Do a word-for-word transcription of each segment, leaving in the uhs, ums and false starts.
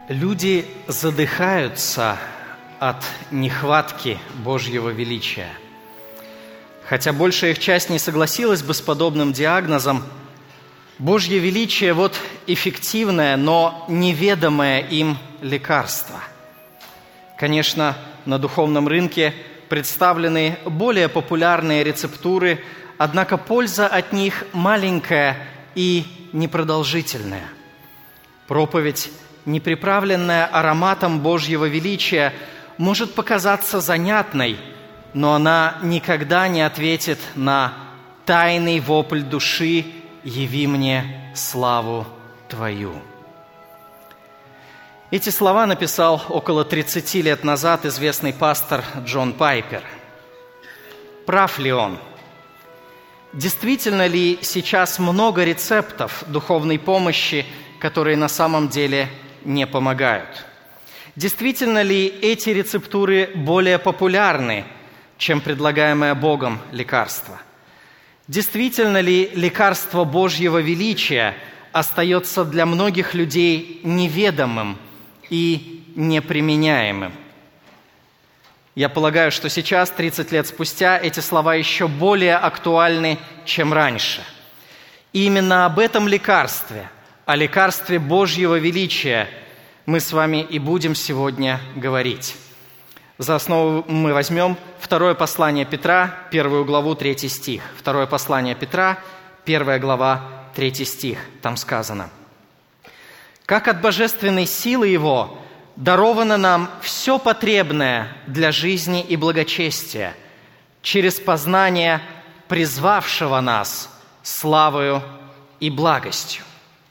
Люди задыхаются от нехватки Божьего величия. Хотя большая их часть не согласилась бы с подобным диагнозом, Божье величие – вот эффективное, но неведомое им лекарство. Конечно, на духовном рынке представлены более популярные рецептуры, однако польза от них маленькая и непродолжительная. Проповедь, не приправленная ароматом Божьего величия, может показаться занятной, но она никогда не ответит на тайный вопль души «Яви мне славу Твою». Эти слова написал около тридцати лет назад известный пастор Джон Пайпер. Прав ли он? Действительно ли сейчас много рецептов духовной помощи, которые на самом деле не помогают? Действительно ли эти рецептуры более популярны, чем предлагаемое Богом лекарство? Действительно ли лекарство Божьего величия остается для многих людей неведомым и неприменяемым? Я полагаю, что сейчас, тридцать лет спустя, эти слова еще более актуальны, чем раньше. И именно об этом лекарстве, о лекарстве Божьего величия мы с вами и будем сегодня говорить. За основу мы возьмем второе послание Петра, первую главу, третий стих. Второе послание Петра, первая глава, третий стих. Там сказано: «Как от божественной силы Его даровано нам все потребное для жизни и благочестия через познание призвавшего нас славою и благостью».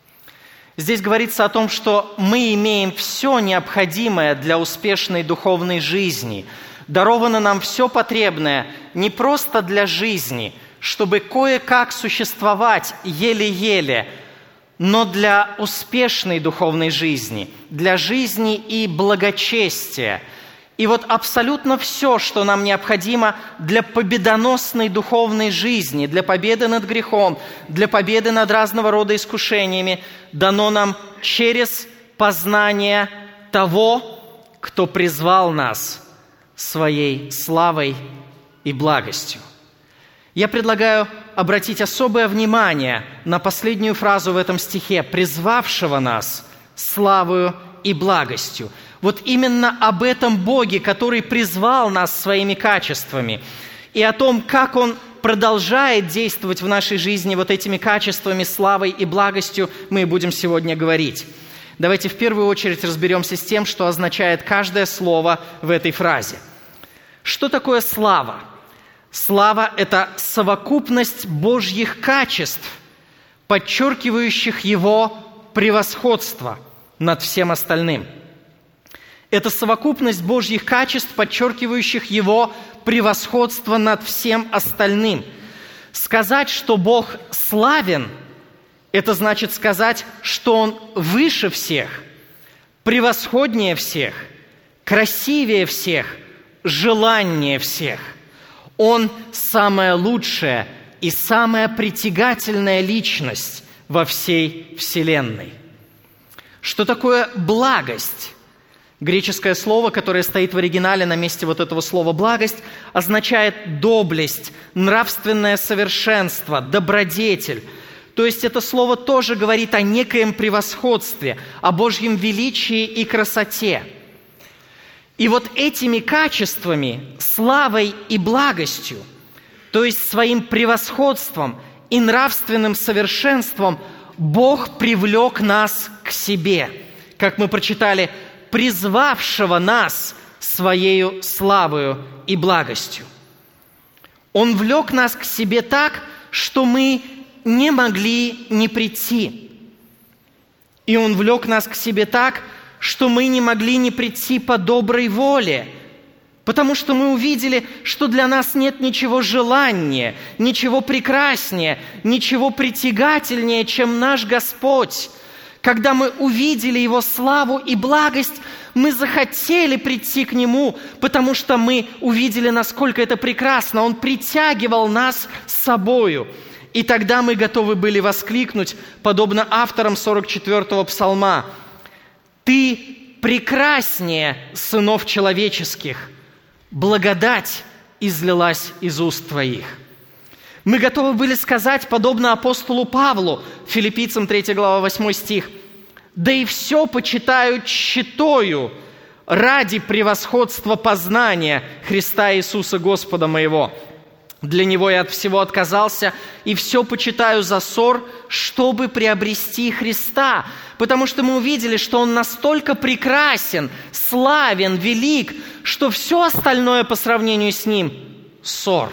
Здесь говорится о том, что мы имеем все необходимое для успешной духовной жизни. Даровано нам все потребное не просто для жизни, чтобы кое-как существовать еле-еле, но для успешной духовной жизни, для жизни и благочестия. И вот абсолютно все, что нам необходимо для победоносной духовной жизни, для победы над грехом, для победы над разного рода искушениями, дано нам через познание того, кто призвал нас своей славой и благостью. Я предлагаю обратить особое внимание на последнюю фразу в этом стихе: «призвавшего нас славою и благостью». Вот именно об этом Боге, который призвал нас своими качествами, и о том, как Он продолжает действовать в нашей жизни вот этими качествами, славой и благостью, мы и будем сегодня говорить. Давайте в первую очередь разберемся с тем, что означает каждое слово в этой фразе. Что такое слава? Слава – это совокупность Божьих качеств, подчеркивающих Его превосходство над всем остальным. Это совокупность Божьих качеств, подчеркивающих Его превосходство над всем остальным. Сказать, что Бог славен, это значит сказать, что Он выше всех, превосходнее всех, красивее всех, желаннее всех. Он самая лучшая и самая притягательная личность во всей вселенной. Что такое благость? Греческое слово, которое стоит в оригинале на месте вот этого слова «благость», означает доблесть, нравственное совершенство, добродетель. То есть это слово тоже говорит о некоем превосходстве, о Божьем величии и красоте. И вот этими качествами, славой и благостью, то есть своим превосходством и нравственным совершенством, Бог привлек нас к себе. Как мы прочитали, призвавшего нас Своею славою и благостью. Он влек нас к себе так, что мы не могли не прийти. И Он влек нас к себе так, что мы не могли не прийти по доброй воле, потому что мы увидели, что для нас нет ничего желаннее, ничего прекраснее, ничего притягательнее, чем наш Господь. Когда мы увидели Его славу и благость, мы захотели прийти к Нему, потому что мы увидели, насколько это прекрасно. Он притягивал нас с собою. И тогда мы готовы были воскликнуть, подобно авторам сорок четвёртого псалма: «Ты прекраснее сынов человеческих, благодать излилась из уст твоих». Мы готовы были сказать, подобно апостолу Павлу, Филиппийцам третья глава, восьмой стих, «Да и все почитаю тщетою ради превосходства познания Христа Иисуса Господа моего. Для Него я от всего отказался, и все почитаю за ссор, чтобы приобрести Христа». Потому что мы увидели, что Он настолько прекрасен, славен, велик, что все остальное по сравнению с Ним – ссор.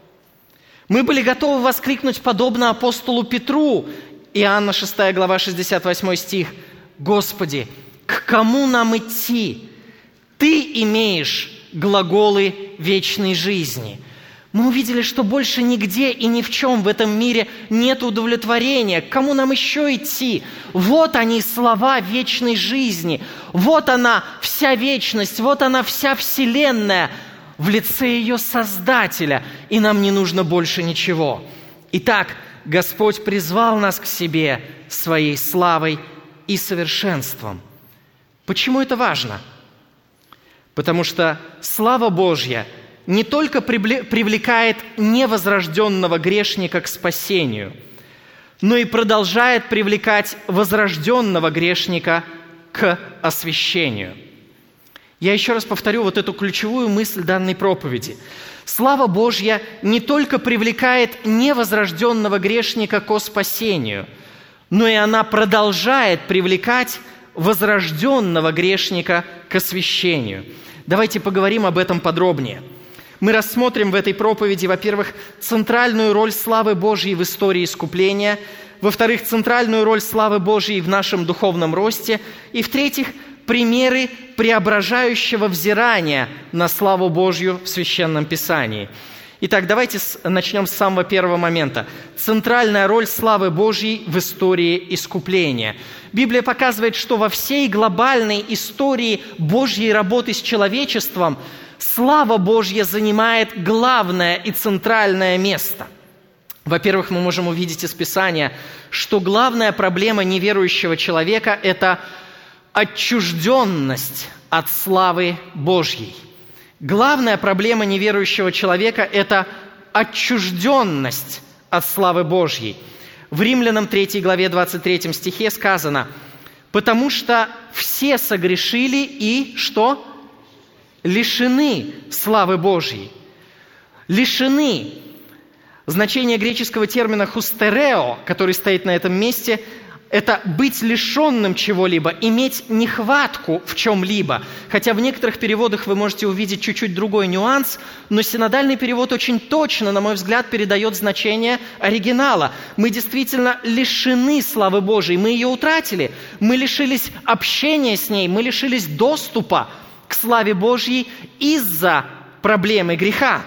Мы были готовы воскликнуть, подобно апостолу Петру, Иоанна шестая глава, шестьдесят восьмой стих, «Господи, к кому нам идти? Ты имеешь глаголы вечной жизни». Мы увидели, что больше нигде и ни в чем в этом мире нет удовлетворения. К кому нам еще идти? Вот они, слова вечной жизни. Вот она, вся вечность, вот она, вся вселенная в лице ее Создателя, и нам не нужно больше ничего. Итак, Господь призвал нас к себе своей славой и совершенством. Почему это важно? Потому что слава Божья не только привлекает невозрожденного грешника к спасению, но и продолжает привлекать возрожденного грешника к освящению. Я еще раз повторю вот эту ключевую мысль данной проповеди. Слава Божья не только привлекает невозрожденного грешника к спасению, но и она продолжает привлекать возрожденного грешника к освящению. Давайте поговорим об этом подробнее. Мы рассмотрим в этой проповеди, во-первых, центральную роль славы Божьей в истории искупления, во-вторых, центральную роль славы Божьей в нашем духовном росте, и, в-третьих, примеры преображающего взирания на славу Божью в Священном Писании. Итак, давайте начнем с самого первого момента. Центральная роль славы Божьей в истории искупления. Библия показывает, что во всей глобальной истории Божьей работы с человечеством слава Божья занимает главное и центральное место. Во-первых, мы можем увидеть из Писания, что главная проблема неверующего человека – это отчужденность от славы Божьей. Главная проблема неверующего человека – это отчужденность от славы Божьей. В Римлянам третьей главе двадцать третьем стихе сказано: «Потому что все согрешили и…» что? «Лишены славы Божьей». Лишены. Значение греческого термина «хустерео», который стоит на этом месте, это быть лишенным чего-либо, иметь нехватку в чем-либо. Хотя в некоторых переводах вы можете увидеть чуть-чуть другой нюанс, но синодальный перевод очень точно, на мой взгляд, передает значение оригинала. Мы действительно лишены славы Божией, мы ее утратили, мы лишились общения с ней, мы лишились доступа к славе Божьей из-за проблемы греха.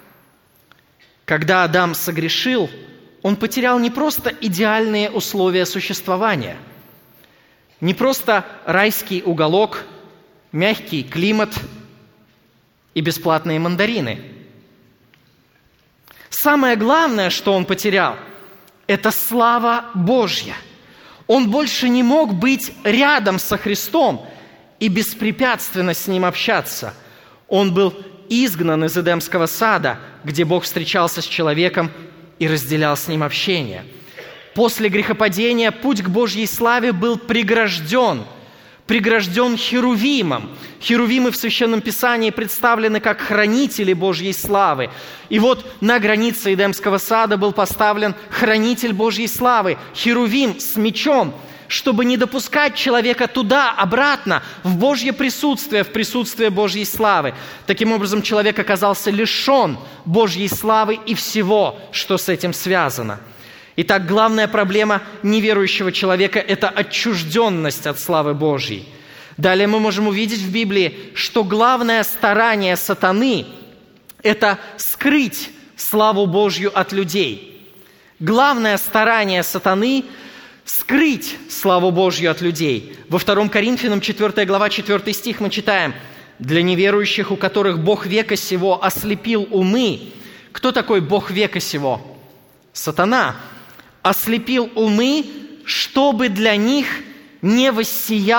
Когда Адам согрешил, он потерял не просто идеальные условия существования, не просто райский уголок, мягкий климат и бесплатные мандарины. Самое главное, что он потерял, это слава Божья. Он больше не мог быть рядом со Христом и беспрепятственно с Ним общаться. Он был изгнан из Эдемского сада, где Бог встречался с человеком и разделял с ним общение. После грехопадения путь к Божьей славе был прегражден, прегражден Херувимом. Херувимы в Священном Писании представлены как хранители Божьей славы. И вот на границе Эдемского сада был поставлен хранитель Божьей славы, Херувим с мечом, чтобы не допускать человека туда, обратно, в Божье присутствие, в присутствие Божьей славы. Таким образом, человек оказался лишен Божьей славы и всего, что с этим связано. Итак, главная проблема неверующего человека – это отчужденность от славы Божьей. Далее мы можем увидеть в Библии, что главное старание сатаны – это скрыть славу Божью от людей. Главное старание сатаны – скрыть славу Божью от людей. Во втором Коринфянам четвёртая глава, четвёртый стих мы читаем: «Для неверующих, у которых Бог века сего ослепил умы». Кто такой Бог века сего? Сатана. «Ослепил умы, чтобы для них не воссиял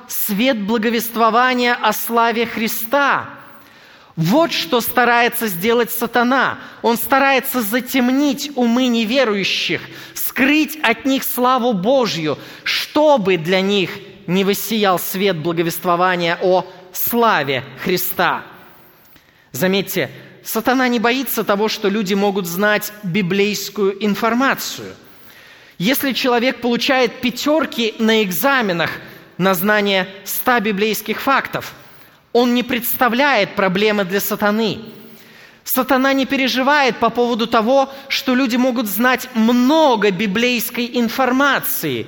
свет благовествования о славе Христа. Вот что старается сделать сатана. Он старается затемнить умы неверующих, скрыть от них славу Божью, чтобы для них не воссиял свет благовествования о славе Христа. Заметьте, сатана не боится того, что люди могут знать библейскую информацию. Если человек получает пятерки на экзаменах на знание ста библейских фактов, он не представляет проблемы для сатаны. Сатана не переживает по поводу того, что люди могут знать много библейской информации.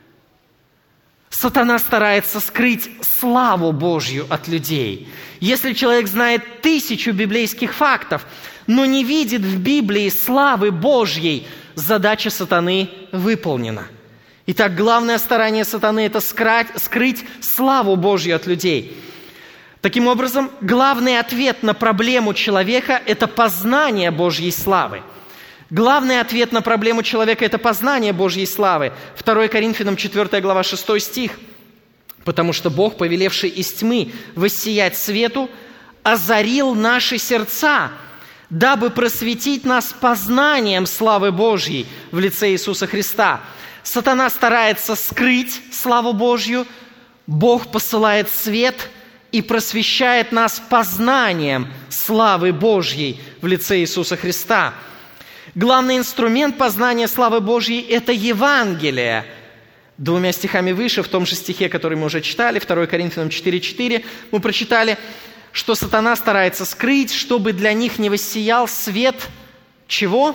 Сатана старается скрыть славу Божью от людей. Если человек знает тысячу библейских фактов, но не видит в Библии славы Божьей, задача сатаны выполнена. Итак, главное старание сатаны – это скрыть славу Божью от людей. Таким образом, главный ответ на проблему человека – это познание Божьей славы. Главный ответ на проблему человека – это познание Божьей славы. второе Коринфянам четвёртая глава, шестой стих. «Потому что Бог, повелевший из тьмы воссиять свету, озарил наши сердца, дабы просветить нас познанием славы Божьей в лице Иисуса Христа». Сатана старается скрыть славу Божью, Бог посылает свет и просвещает нас познанием славы Божьей в лице Иисуса Христа. Главный инструмент познания славы Божьей – это Евангелие. Двумя стихами выше, в том же стихе, который мы уже читали, второе Коринфянам четыре четыре, мы прочитали, что сатана старается скрыть, чтобы для них не воссиял свет чего?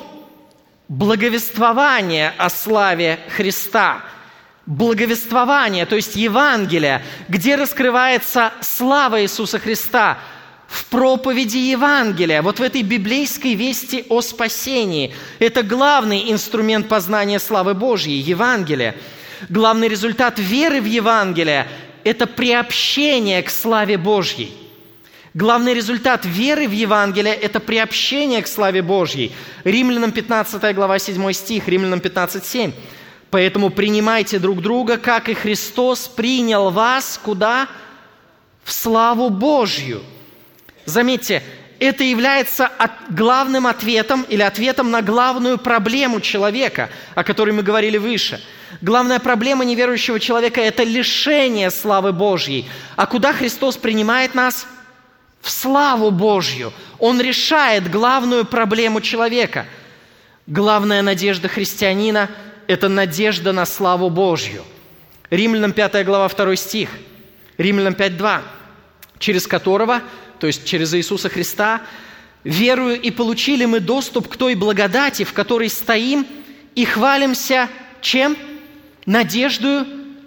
Благовествование о славе Христа. Благовествование, то есть Евангелие, где раскрывается слава Иисуса Христа, в проповеди Евангелия, вот в этой библейской вести о спасении. Это главный инструмент познания славы Божьей, Евангелие. Главный результат веры в Евангелие – это приобщение к славе Божьей. Главный результат веры в Евангелие – это приобщение к славе Божьей. Римлянам пятнадцатая глава, седьмой стих, Римлянам пятнадцать семь. «Поэтому принимайте друг друга, как и Христос принял вас, куда? В славу Божью». Заметьте, это является главным ответом или ответом на главную проблему человека, о которой мы говорили выше. Главная проблема неверующего человека – это лишение славы Божьей. А куда Христос принимает нас? В славу Божью. Он решает главную проблему человека. Главная надежда христианина – это надежда на славу Божью. Римлянам пятая глава, второй стих. Римлянам пять два. «Через которого, то есть через Иисуса Христа, верую и получили мы доступ к той благодати, в которой стоим и хвалимся чем? Надеждою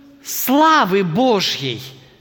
славы Божьей».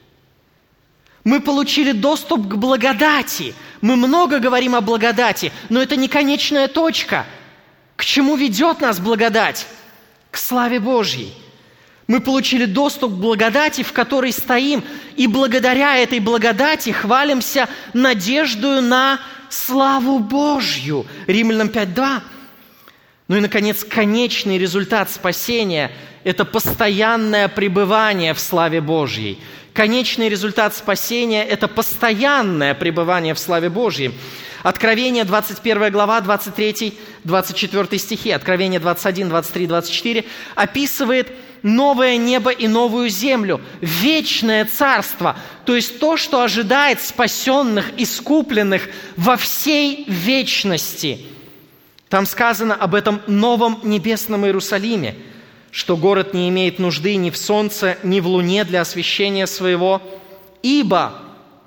Мы получили доступ к благодати. Мы много говорим о благодати, но это не конечная точка. К чему ведет нас благодать? К славе Божьей. Мы получили доступ к благодати, в которой стоим, и благодаря этой благодати хвалимся надеждою на славу Божью. Римлянам пять два. Ну и, наконец, конечный результат спасения – это постоянное пребывание в славе Божьей. Конечный результат спасения – это постоянное пребывание в славе Божьей. Откровение, двадцать первая глава, двадцать третий двадцать четвёртый стихи, Откровение двадцать один, двадцать три, двадцать четыре описывает новое небо и новую землю, вечное царство, то есть то, что ожидает спасенных, искупленных во всей вечности. Там сказано об этом новом небесном Иерусалиме, что город не имеет нужды ни в солнце, ни в луне для освещения своего, ибо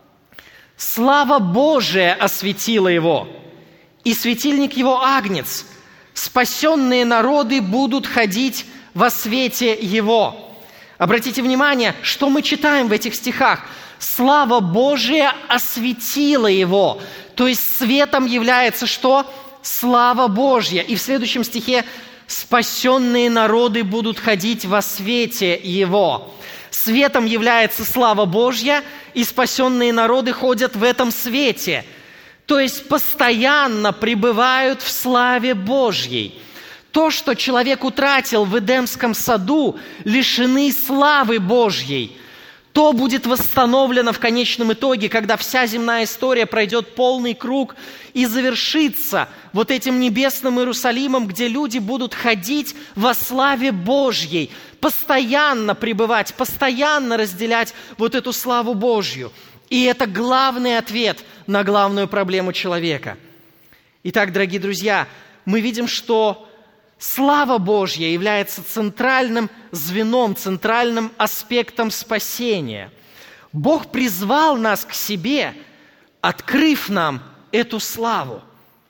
слава Божия осветила его, и светильник его Агнец. Спасенные народы будут ходить во свете его. Обратите внимание, что мы читаем в этих стихах. Слава Божия осветила его. То есть светом является что? Слава Божья. И в следующем стихе спасенные народы будут ходить во свете его. Светом является слава Божья, и спасенные народы ходят в этом свете. То есть постоянно пребывают в славе Божьей. То, что человек утратил в Эдемском саду, лишены славы Божьей. что будет восстановлено в конечном итоге, когда вся земная история пройдет полный круг и завершится вот этим небесным Иерусалимом, где люди будут ходить во славе Божьей, постоянно пребывать, постоянно разделять вот эту славу Божью. И это главный ответ на главную проблему человека. Итак, дорогие друзья, мы видим, что слава Божья является центральным звеном, центральным аспектом спасения. Бог призвал нас к себе, открыв нам эту славу,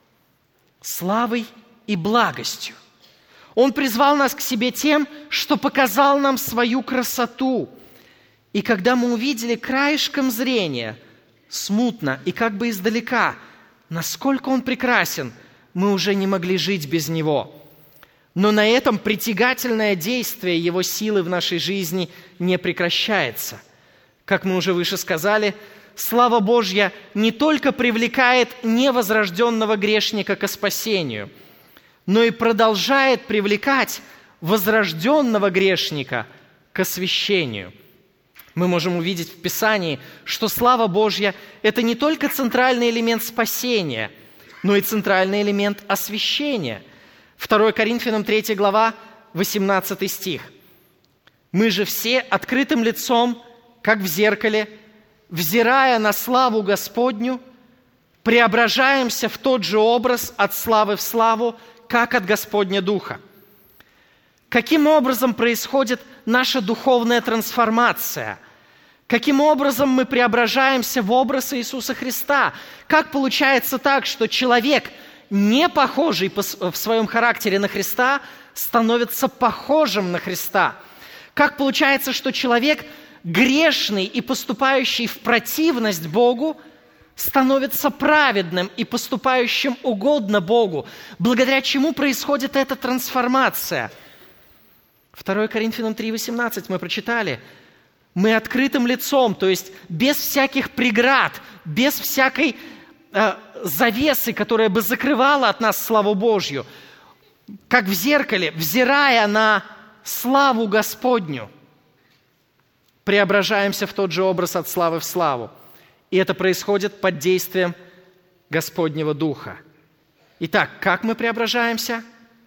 славой и благостью. Он призвал нас к себе тем, что показал нам свою красоту. И когда мы увидели краешком зрения, смутно и как бы издалека, насколько Он прекрасен, мы уже не могли жить без Него. Но на этом притягательное действие Его силы в нашей жизни не прекращается. Как мы уже выше сказали, слава Божья не только привлекает невозрожденного грешника ко спасению, но и продолжает привлекать возрожденного грешника к освящению. Мы можем увидеть в Писании, что слава Божья – это не только центральный элемент спасения, но и центральный элемент освящения. второе Коринфянам третья глава, восемнадцатый стих. «Мы же все открытым лицом, как в зеркале, взирая на славу Господню, преображаемся в тот же образ от славы в славу, как от Господня Духа». Каким образом происходит наша духовная трансформация? Каким образом мы преображаемся в образ Иисуса Христа? Как получается так, что человек, не похожий в своем характере на Христа, становится похожим на Христа? Как получается, что человек, грешный и поступающий в противность Богу, становится праведным и поступающим угодно Богу? Благодаря чему происходит эта трансформация? второе Коринфянам три восемнадцать мы прочитали. Мы открытым лицом, то есть без всяких преград, без всякой э, завесы, которая бы закрывала от нас славу Божью, как в зеркале, взирая на славу Господню, преображаемся в тот же образ от славы в славу. И это происходит под действием Господнего Духа. Итак, как мы преображаемся?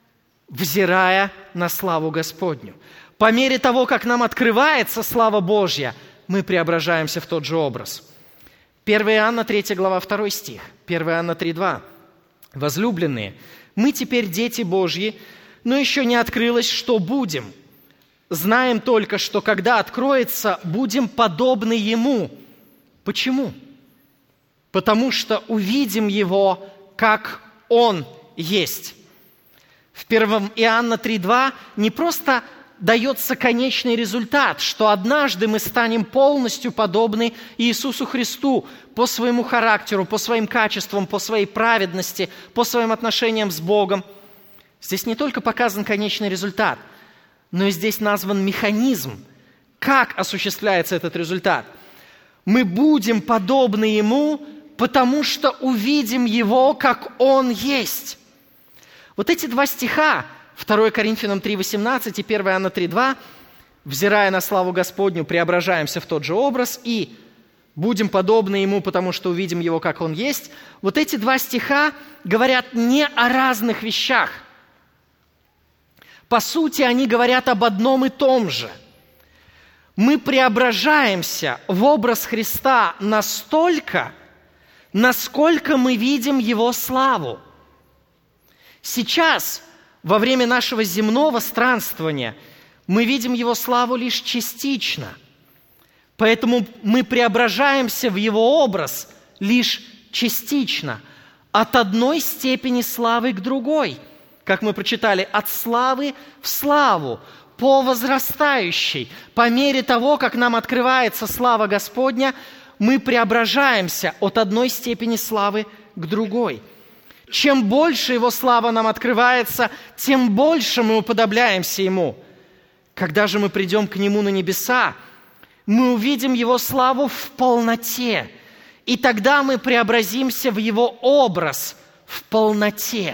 Взирая на славу Господню. По мере того, как нам открывается слава Божья, мы преображаемся в тот же образ. первое Иоанна третья глава, второй стих. первое Иоанна три два. «Возлюбленные, мы теперь дети Божьи, но еще не открылось, что будем. Знаем только, что когда откроется, будем подобны Ему». Почему? Потому что увидим Его, как Он есть. В первое Иоанна три два не просто дается конечный результат, что однажды мы станем полностью подобны Иисусу Христу по своему характеру, по своим качествам, по своей праведности, по своим отношениям с Богом. Здесь не только показан конечный результат, но и здесь назван механизм, как осуществляется этот результат. Мы будем подобны Ему, потому что увидим Его, как Он есть. Вот эти два стиха, второе Коринфянам три восемнадцать и первое Иоанна три два, взирая на славу Господню, преображаемся в тот же образ и будем подобны Ему, потому что увидим Его, как Он есть. Вот эти два стиха говорят не о разных вещах. По сути, они говорят об одном и том же. Мы преображаемся в образ Христа настолько, насколько мы видим Его славу. Сейчас, во время нашего земного странствования, мы видим Его славу лишь частично. Поэтому мы преображаемся в Его образ лишь частично, от одной степени славы к другой. Как мы прочитали, от славы в славу, по возрастающей. По мере того, как нам открывается слава Господня, мы преображаемся от одной степени славы к другой. Чем больше Его слава нам открывается, тем больше мы уподобляемся Ему. Когда же мы придем к Нему на небеса, мы увидим Его славу в полноте, и тогда мы преобразимся в Его образ в полноте.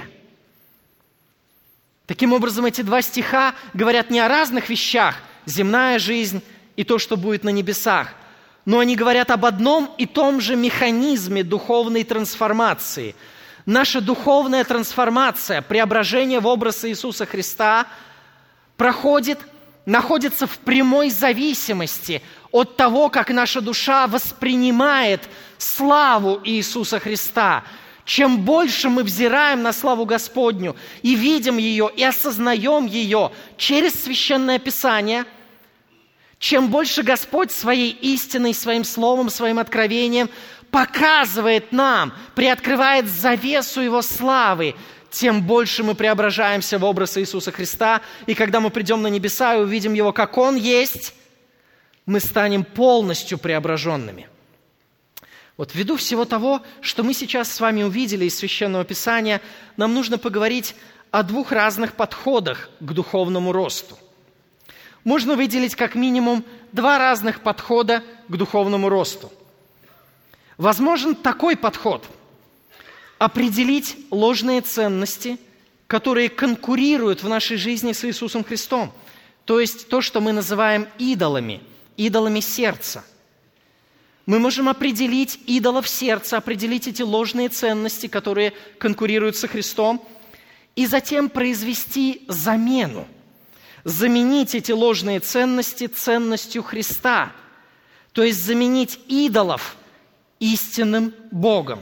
Таким образом, эти два стиха говорят не о разных вещах, земная жизнь и то, что будет на небесах, но они говорят об одном и том же механизме духовной трансформации. Наша духовная трансформация, преображение в образ Иисуса Христа проходит, находится в прямой зависимости от того, как наша душа воспринимает славу Иисуса Христа. Чем больше мы взираем на славу Господню и видим ее, и осознаем ее через Священное Писание, чем больше Господь своей истиной, своим словом, своим откровением показывает нам, приоткрывает завесу Его славы, тем больше мы преображаемся в образ Иисуса Христа. И когда мы придем на небеса и увидим Его, как Он есть, мы станем полностью преображенными. Вот ввиду всего того, что мы сейчас с вами увидели из Священного Писания, нам нужно поговорить о двух разных подходах к духовному росту. Можно выделить как минимум два разных подхода к духовному росту. Возможен такой подход – определить ложные ценности, которые конкурируют в нашей жизни с Иисусом Христом, то есть то, что мы называем идолами, идолами сердца. Мы можем определить идолов сердца, определить эти ложные ценности, которые конкурируют со Христом, и затем произвести замену, заменить эти ложные ценности ценностью Христа, то есть заменить идолов истинным Богом.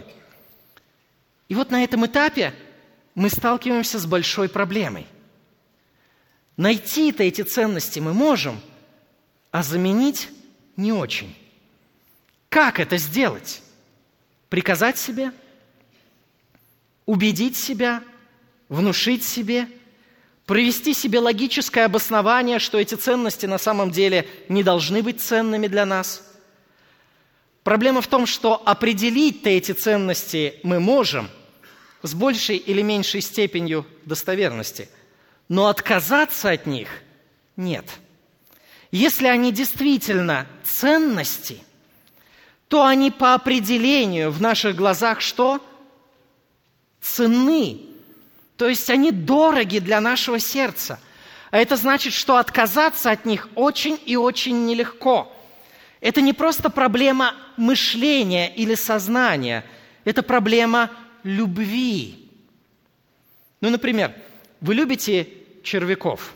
И вот на этом этапе мы сталкиваемся с большой проблемой. Найти-то эти ценности мы можем, а заменить не очень. Как это сделать? Приказать себе? Убедить себя? Внушить себе? Провести себе логическое обоснование, что эти ценности на самом деле не должны быть ценными для нас? Проблема в том, что определить-то эти ценности мы можем с большей или меньшей степенью достоверности, но отказаться от них нет. Если они действительно ценности, то они по определению в наших глазах что? Ценны. То есть они дороги для нашего сердца. А это значит, что отказаться от них очень и очень нелегко. Это не просто проблема мышления или сознания, это проблема любви. Ну, например, вы любите червяков.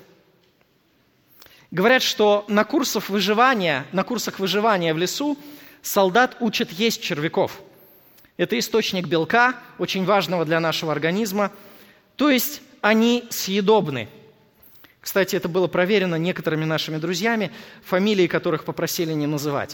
Говорят, что на курсах выживания, на курсах выживания в лесу солдат учат есть червяков. Это источник белка, очень важного для нашего организма. То есть они съедобны. Кстати, это было проверено некоторыми нашими друзьями, фамилии которых попросили не называть.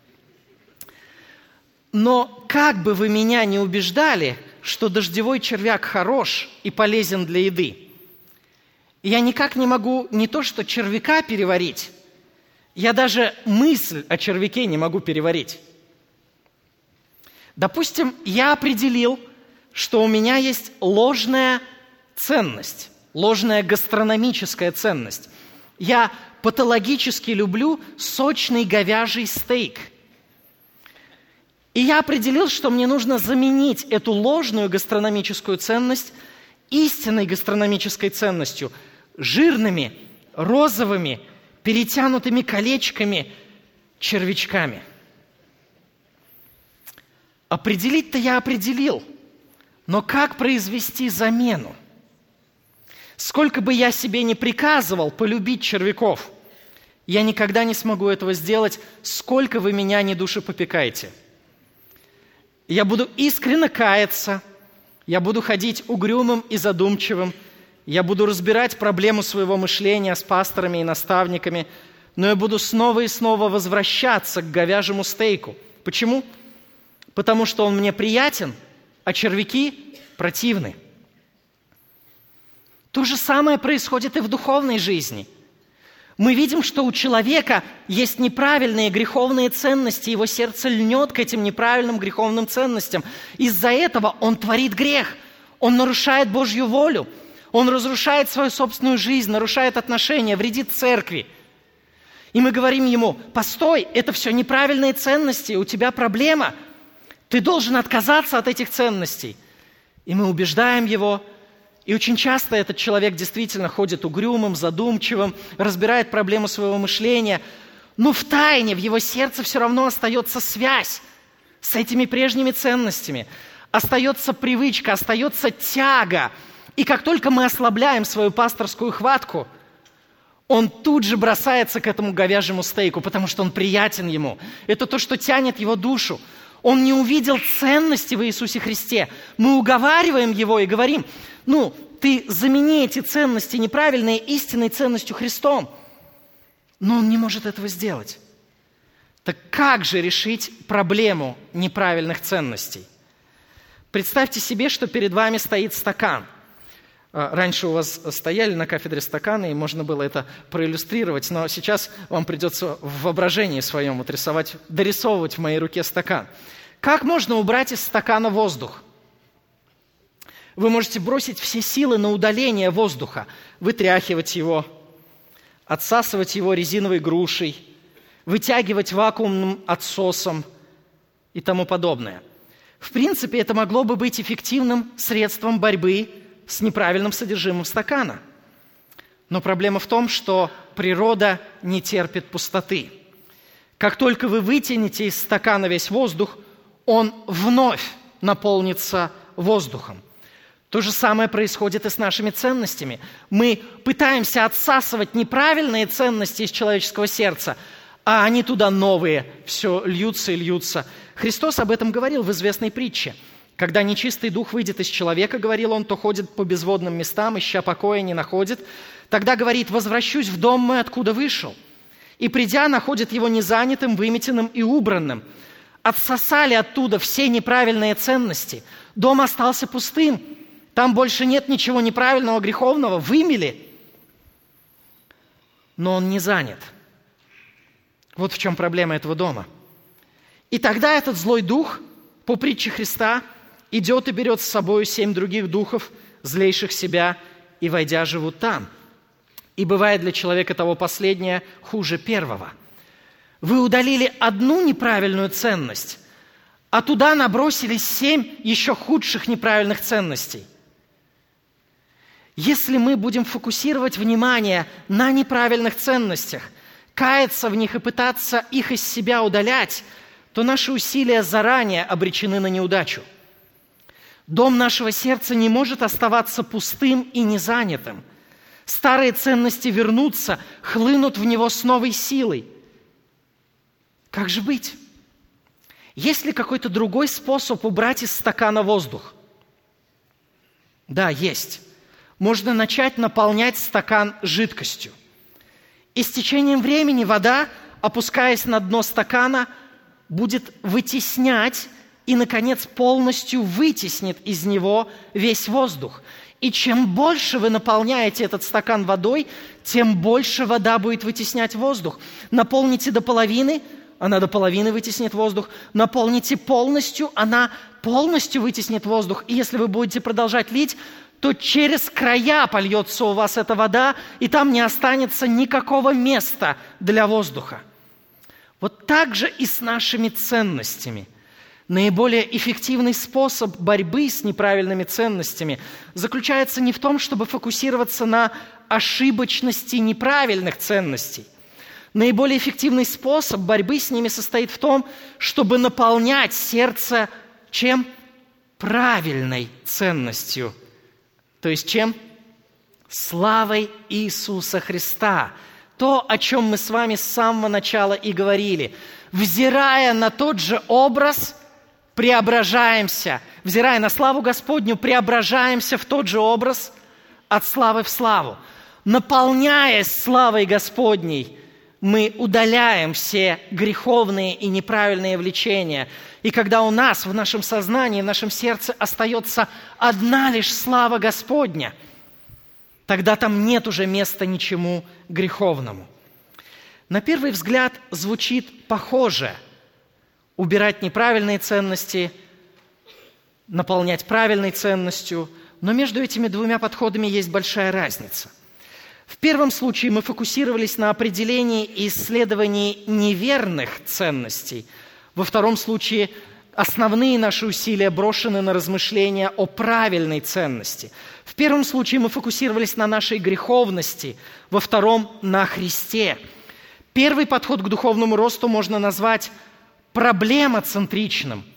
Но как бы вы меня ни убеждали, что дождевой червяк хорош и полезен для еды, я никак не могу не то что червяка переварить, я даже мысль о червяке не могу переварить. Допустим, я определил, что у меня есть ложная ценность, ложная гастрономическая ценность. Я патологически люблю сочный говяжий стейк. И я определил, что мне нужно заменить эту ложную гастрономическую ценность истинной гастрономической ценностью, жирными, розовыми, перетянутыми колечками, червячками. Определить-то я определил, но как произвести замену? Сколько бы я себе ни приказывал полюбить червяков, я никогда не смогу этого сделать, сколько вы меня не душепопекаете. Я буду искренне каяться, я буду ходить угрюмым и задумчивым, я буду разбирать проблему своего мышления с пасторами и наставниками, но я буду снова и снова возвращаться к говяжьему стейку. Почему? Потому что он мне приятен, а червяки противны. То же самое происходит и в духовной жизни. Мы видим, что у человека есть неправильные греховные ценности, его сердце льнет к этим неправильным греховным ценностям. Из-за этого он творит грех, он нарушает Божью волю, он разрушает свою собственную жизнь, нарушает отношения, вредит церкви. И мы говорим ему: постой, это все неправильные ценности, у тебя проблема, ты должен отказаться от этих ценностей. И мы убеждаем его. И очень часто этот человек действительно ходит угрюмым, задумчивым, разбирает проблемы своего мышления. Но в тайне, в его сердце все равно остается связь с этими прежними ценностями. Остается привычка, остается тяга. И как только мы ослабляем свою пасторскую хватку, он тут же бросается к этому говяжьему стейку, потому что он приятен ему. Это то, что тянет его душу. Он не увидел ценности в Иисусе Христе. Мы уговариваем его и говорим: ну, ты замени эти ценности неправильные истинной ценностью Христом. Но он не может этого сделать. Так как же решить проблему неправильных ценностей? Представьте себе, что перед вами стоит стакан. Раньше у вас стояли на кафедре стаканы, и можно было это проиллюстрировать, но сейчас вам придется в воображении своем вот рисовать, дорисовывать в моей руке стакан. Как можно убрать из стакана воздух? Вы можете бросить все силы на удаление воздуха, вытряхивать его, отсасывать его резиновой грушей, вытягивать вакуумным отсосом и тому подобное. В принципе, это могло бы быть эффективным средством борьбы с неправильным содержимым стакана. Но проблема в том, что природа не терпит пустоты. Как только вы вытянете из стакана весь воздух, он вновь наполнится воздухом. То же самое происходит и с нашими ценностями. Мы пытаемся отсасывать неправильные ценности из человеческого сердца, а они туда новые, все льются и льются. Христос об этом говорил в известной притче. Когда нечистый дух выйдет из человека, говорил он, то ходит по безводным местам, ища покоя не находит. Тогда говорит: возвращусь в дом мой, откуда вышел. И придя, находит его незанятым, выметенным и убранным. Отсосали оттуда все неправильные ценности. Дом остался пустым. Там больше нет ничего неправильного, греховного. Вымели. Но он не занят. Вот в чем проблема этого дома. И тогда этот злой дух, по притче Христа, идет и берет с собой семь других духов, злейших себя, и, войдя, живут там. И бывает для человека того последнее хуже первого. Вы удалили одну неправильную ценность, а туда набросили семь еще худших неправильных ценностей. Если мы будем фокусировать внимание на неправильных ценностях, каяться в них и пытаться их из себя удалять, то наши усилия заранее обречены на неудачу. Дом нашего сердца не может оставаться пустым и незанятым. Старые ценности вернутся, хлынут в него с новой силой. Как же быть? Есть ли какой-то другой способ убрать из стакана воздух? Да, есть. Можно начать наполнять стакан жидкостью. И с течением времени вода, опускаясь на дно стакана, будет вытеснять и, наконец, полностью вытеснит из него весь воздух. И чем больше вы наполняете этот стакан водой, тем больше вода будет вытеснять воздух. Наполните до половины, она до половины вытеснит воздух. Наполните полностью, она полностью вытеснит воздух. И если вы будете продолжать лить, то через края польется у вас эта вода, и там не останется никакого места для воздуха. Вот так же и с нашими ценностями. Наиболее эффективный способ борьбы с неправильными ценностями заключается не в том, чтобы фокусироваться на ошибочности неправильных ценностей. Наиболее эффективный способ борьбы с ними состоит в том, чтобы наполнять сердце чем? Правильной ценностью. То есть чем? Славой Иисуса Христа. То, о чем мы с вами с самого начала и говорили. Взирая на тот же образ, преображаемся. Взирая на славу Господню, преображаемся в тот же образ от славы в славу. Наполняясь славой Господней, мы удаляем все греховные и неправильные влечения. И когда у нас, в нашем сознании, в нашем сердце остается одна лишь слава Господня, тогда там нет уже места ничему греховному. На первый взгляд звучит похоже. Убирать неправильные ценности, наполнять правильной ценностью. Но между этими двумя подходами есть большая разница. В первом случае мы фокусировались на определении и исследовании неверных ценностей. Во втором случае основные наши усилия брошены на размышления о правильной ценности. В первом случае мы фокусировались на нашей греховности, во втором – на Христе. Первый подход к духовному росту можно назвать проблемоцентричным.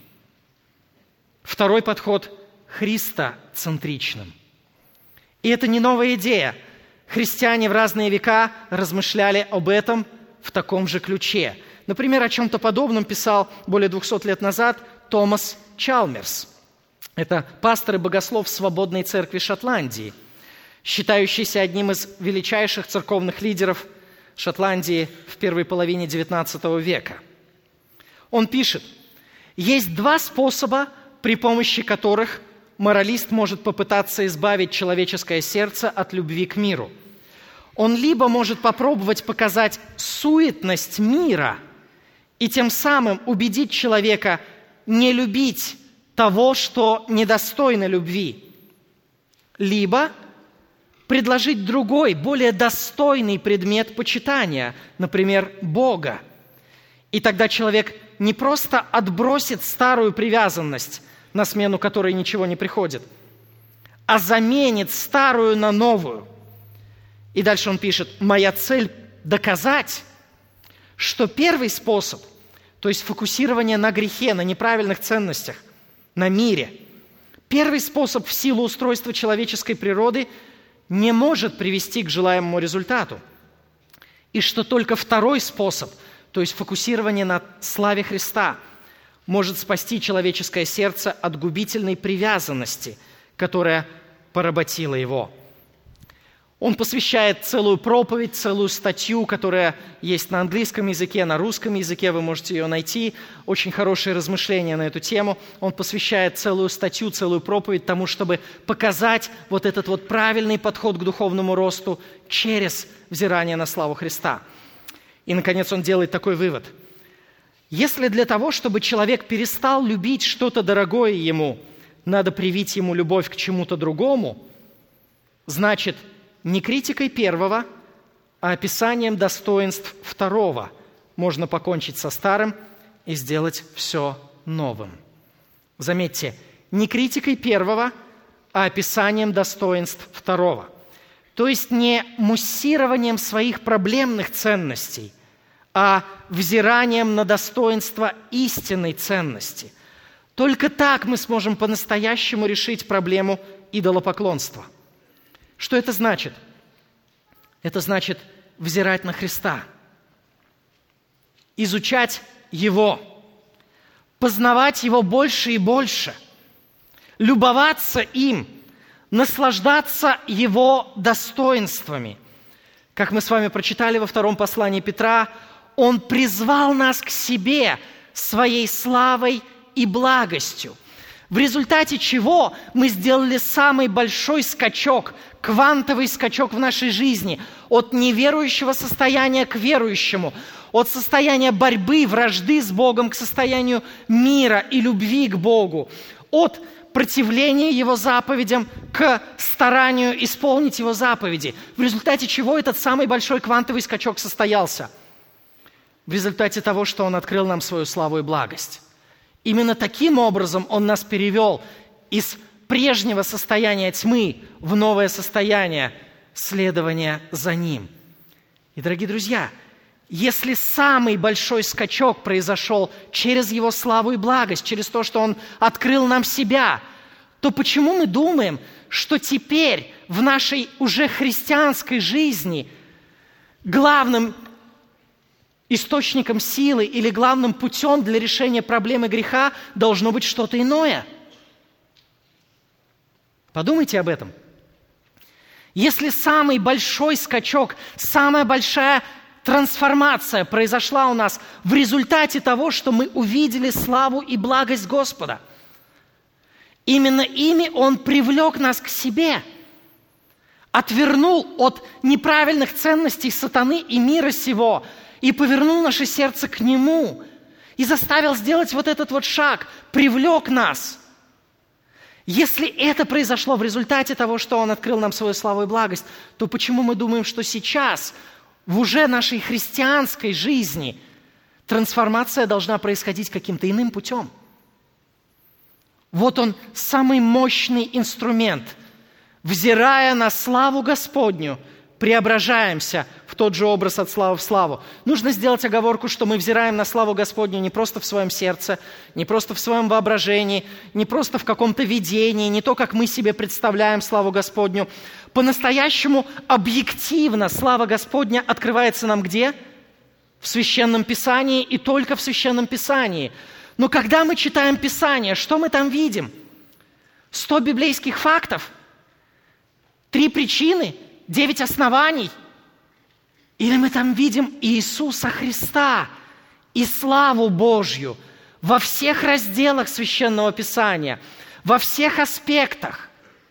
Второй подход – христоцентричным. И это не новая идея. Христиане в разные века размышляли об этом в таком же ключе. Например, о чем-то подобном писал более двухсот лет назад Томас Чалмерс. Это пастор и богослов Свободной Церкви Шотландии, считающийся одним из величайших церковных лидеров Шотландии в первой половине девятнадцатого века. Он пишет: «Есть два способа, при помощи которых моралист может попытаться избавить человеческое сердце от любви к миру. Он либо может попробовать показать суетность мира и тем самым убедить человека не любить того, что недостойно любви, либо предложить другой, более достойный предмет почитания, например, Бога. И тогда человек не просто отбросит старую привязанность, на смену которой ничего не приходит, а заменит старую на новую». И дальше он пишет: «Моя цель – доказать, что первый способ, то есть фокусирование на грехе, на неправильных ценностях, на мире, первый способ в силу устройства человеческой природы не может привести к желаемому результату. И что только второй способ, то есть фокусирование на славе Христа, может спасти человеческое сердце от губительной привязанности, которая поработила его». Он посвящает целую проповедь, целую статью, которая есть на английском языке, на русском языке, вы можете ее найти. Очень хорошие размышления на эту тему. Он посвящает целую статью, целую проповедь тому, чтобы показать вот этот вот правильный подход к духовному росту через взирание на славу Христа. И, наконец, он делает такой вывод. Если для того, чтобы человек перестал любить что-то дорогое ему, надо привить ему любовь к чему-то другому, значит, не критикой первого, а описанием достоинств второго можно покончить со старым и сделать все новым. Заметьте, не критикой первого, а описанием достоинств второго. То есть не муссированием своих проблемных ценностей, а взиранием на достоинство истинной ценности. Только так мы сможем по-настоящему решить проблему идолопоклонства. Что это значит? Это значит взирать на Христа, изучать Его, познавать Его больше и больше, любоваться им, наслаждаться Его достоинствами. Как мы с вами прочитали во втором послании Петра, Он призвал нас к себе своей славой и благостью, в результате чего мы сделали самый большой скачок, квантовый скачок в нашей жизни от неверующего состояния к верующему, от состояния борьбы, вражды с Богом к состоянию мира и любви к Богу, от противления Его заповедям к старанию исполнить Его заповеди, в результате чего этот самый большой квантовый скачок состоялся. В результате того, что Он открыл нам свою славу и благость. Именно таким образом Он нас перевел из прежнего состояния тьмы в новое состояние следования за Ним. И, дорогие друзья, если самый большой скачок произошел через Его славу и благость, через то, что Он открыл нам себя, то почему мы думаем, что теперь в нашей уже христианской жизни главным источником силы или главным путем для решения проблемы греха должно быть что-то иное? Подумайте об этом. Если самый большой скачок, самая большая трансформация произошла у нас в результате того, что мы увидели славу и благость Господа, именно ими Он привлек нас к себе, отвернул от неправильных ценностей сатаны и мира сего и повернул наше сердце к Нему и заставил сделать вот этот вот шаг, привлек нас. Если это произошло в результате того, что Он открыл нам свою славу и благость, то почему мы думаем, что сейчас, в уже нашей христианской жизни, трансформация должна происходить каким-то иным путем? Вот он, самый мощный инструмент, взирая на славу Господню, преображаемся в тот же образ от славы в славу. Нужно сделать оговорку, что мы взираем на славу Господню не просто в своем сердце, не просто в своем воображении, не просто в каком-то видении, не то, как мы себе представляем славу Господню. По-настоящему объективно слава Господня открывается нам где? В Священном Писании и только в Священном Писании. Но когда мы читаем Писание, что мы там видим? Сто библейских фактов? Три причины? Девять оснований? Или мы там видим Иисуса Христа и славу Божью во всех разделах Священного Писания, во всех аспектах?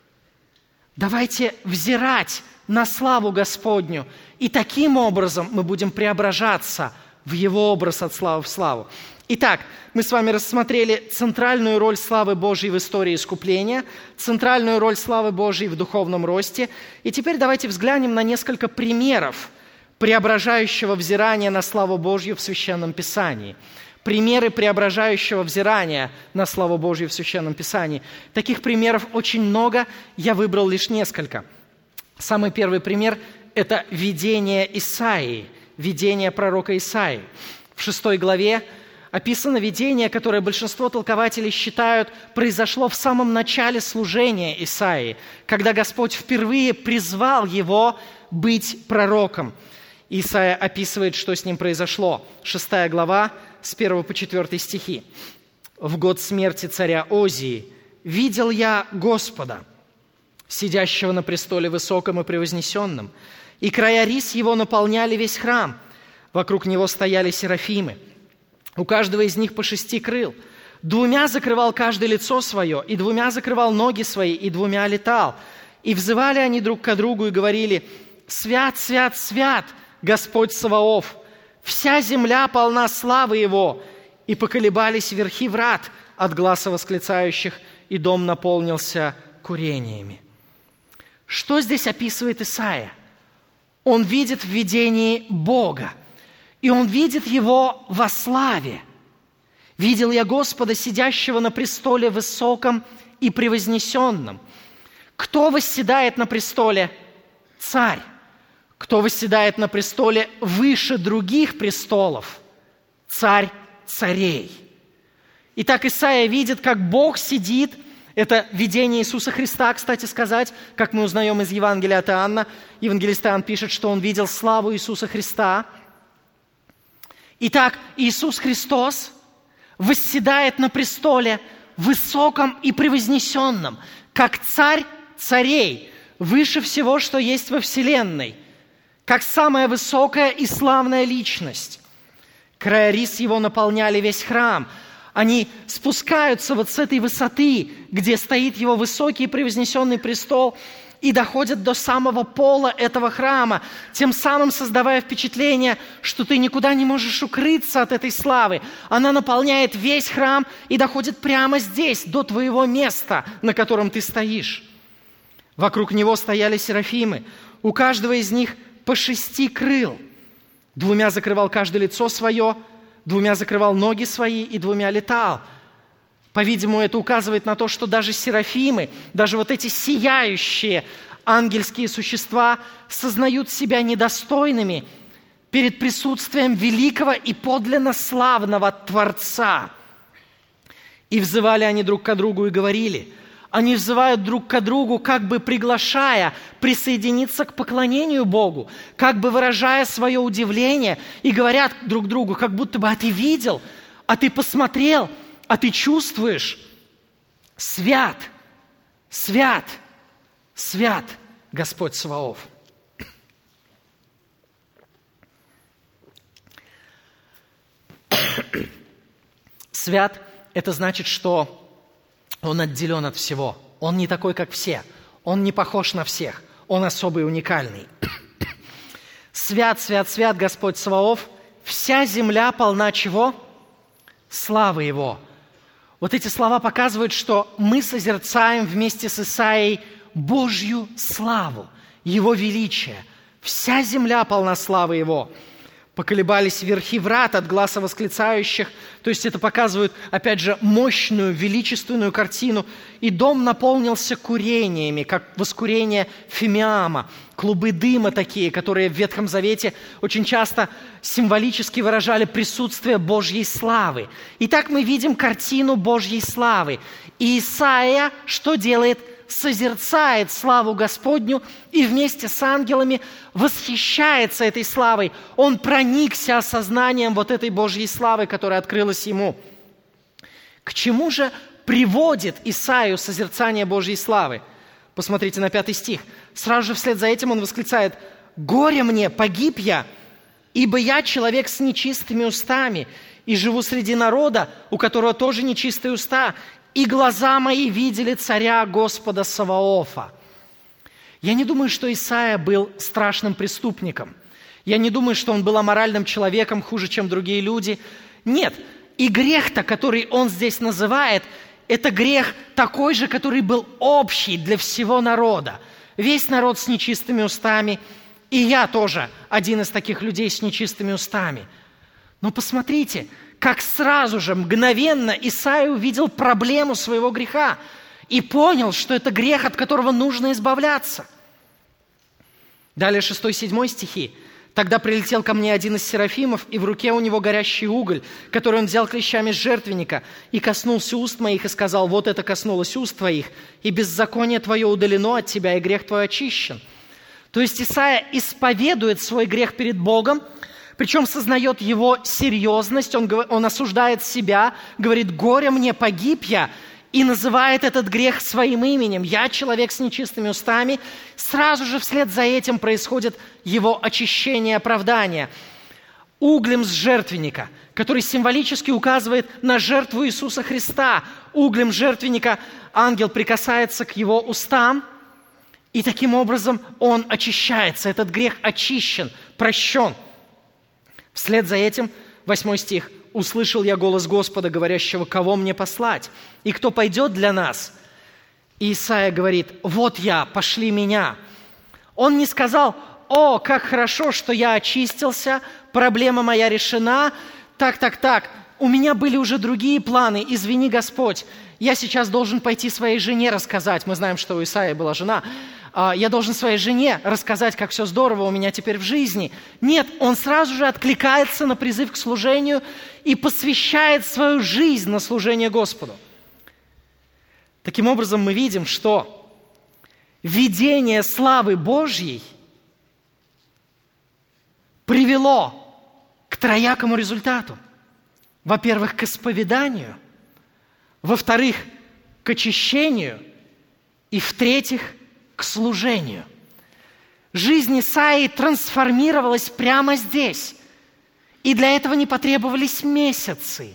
Давайте взирать на славу Господню, и таким образом мы будем преображаться в Его образ от славы в славу. Итак, мы с вами рассмотрели центральную роль славы Божьей в истории искупления, центральную роль славы Божьей в духовном росте. И теперь давайте взглянем на несколько примеров преображающего взирания на славу Божью в Священном Писании. Примеры преображающего взирания на славу Божью в Священном Писании. Таких примеров очень много, я выбрал лишь несколько. Самый первый пример – это видение Исаии, видение пророка Исаии. В шестой главе описано видение, которое большинство толкователей считают произошло в самом начале служения Исаии, когда Господь впервые призвал его быть пророком. Исаия описывает, что с ним произошло. Шестая глава, с первого по четвёртый стихи. «В год смерти царя Озии видел я Господа, сидящего на престоле высоком и превознесенном, и края рис его наполняли весь храм. Вокруг него стояли серафимы. У каждого из них по шести крыл. Двумя закрывал каждое лицо свое, и двумя закрывал ноги свои, и двумя летал. И взывали они друг к другу и говорили: «Свят, свят, свят, Господь Саваоф! Вся земля полна славы Его!» И поколебались верхи врат от гласа восклицающих, и дом наполнился курениями. Что здесь описывает Исаия? Он видит в видении Бога, и он видит Его во славе. «Видел я Господа, сидящего на престоле высоком и превознесенном». Кто восседает на престоле? Царь. Кто восседает на престоле выше других престолов? Царь царей. Итак, Исаия видит, как Бог сидит. Это видение Иисуса Христа, кстати сказать, как мы узнаем из Евангелия от Иоанна. Евангелист Иоанн пишет, что он видел славу Иисуса Христа. Итак, Иисус Христос восседает на престоле высоком и превознесенном, как царь царей, выше всего, что есть во вселенной, как самая высокая и славная личность. Края рис его наполняли весь храм. Они спускаются вот с этой высоты, где стоит его высокий и превознесенный престол, и доходят до самого пола этого храма, тем самым создавая впечатление, что ты никуда не можешь укрыться от этой славы. Она наполняет весь храм и доходит прямо здесь, до твоего места, на котором ты стоишь. Вокруг него стояли серафимы, у каждого из них по шести крыл. Двумя закрывал каждое лицо свое, двумя закрывал ноги свои и двумя летал. По-видимому, это указывает на то, что даже серафимы, даже вот эти сияющие ангельские существа сознают себя недостойными перед присутствием великого и подлинно славного Творца. И взывали они друг к другу и говорили. Они взывают друг к другу, как бы приглашая присоединиться к поклонению Богу, как бы выражая свое удивление, и говорят друг другу, как будто бы: «А ты видел? А ты посмотрел? А ты чувствуешь? Свят, свят, свят Господь Саваоф». Свят – это значит, что Он отделен от всего. Он не такой, как все. Он не похож на всех. Он особый, уникальный. Свят, свят, свят Господь Саваоф. Вся земля полна чего? Славы Его. Вот эти слова показывают, что мы созерцаем вместе с Исаией Божью славу, Его величие. Вся земля полна славы Его. Поколебались верхи врат от гласа восклицающих. То есть это показывает, опять же, мощную, величественную картину. И дом наполнился курениями, как воскурение фимиама, клубы дыма такие, которые в Ветхом Завете очень часто символически выражали присутствие Божьей славы. Итак, мы видим картину Божьей славы. И Исаия что делает? Созерцает славу Господню и вместе с ангелами восхищается этой славой. Он проникся осознанием вот этой Божьей славы, которая открылась ему. К чему же приводит Исаию созерцание Божьей славы? Посмотрите на пятый стих. Сразу же вслед за этим он восклицает: «Горе мне, погиб я, ибо я человек с нечистыми устами, и живу среди народа, у которого тоже нечистые уста, и глаза мои видели царя Господа Саваофа». Я не думаю, что Исаия был страшным преступником. Я не думаю, что он был аморальным человеком, хуже, чем другие люди. Нет, и грех-то, который он здесь называет, это грех такой же, который был общий для всего народа. Весь народ с нечистыми устами, и я тоже один из таких людей с нечистыми устами. Но посмотрите, как сразу же, мгновенно Исаия увидел проблему своего греха и понял, что это грех, от которого нужно избавляться. Далее шестой-седьмой стихи. «Тогда прилетел ко мне один из серафимов, и в руке у него горящий уголь, который он взял клещами с жертвенника, и коснулся уст моих, и сказал: вот это коснулось уст твоих, и беззаконие твое удалено от тебя, и грех твой очищен». То есть Исаия исповедует свой грех перед Богом, причем сознает его серьезность, он, он осуждает себя, говорит: «Горе мне, погиб я», и называет этот грех своим именем. «Я человек с нечистыми устами». Сразу же вслед за этим происходит его очищение, оправдание. Углем с жертвенника, который символически указывает на жертву Иисуса Христа. Углем жертвенника ангел прикасается к его устам, и таким образом он очищается. Этот грех очищен, прощен. Вслед за этим, восьмой стих, «Услышал я голос Господа, говорящего: кого мне послать? И кто пойдет для нас?» И Исаия говорит: «Вот я, пошли меня». Он не сказал: «О, как хорошо, что я очистился, проблема моя решена, так, так, так, у меня были уже другие планы, извини, Господь, я сейчас должен пойти своей жене рассказать». Мы знаем, что у Исаии была жена. «Я должен своей жене рассказать, как все здорово у меня теперь в жизни». Нет, он сразу же откликается на призыв к служению и посвящает свою жизнь на служение Господу. Таким образом, мы видим, что видение славы Божьей привело к троякому результату. Во-первых, к исповеданию, во-вторых, к очищению, и в-третьих, к служению. Жизнь Исаии трансформировалась прямо здесь, и для этого не потребовались месяцы.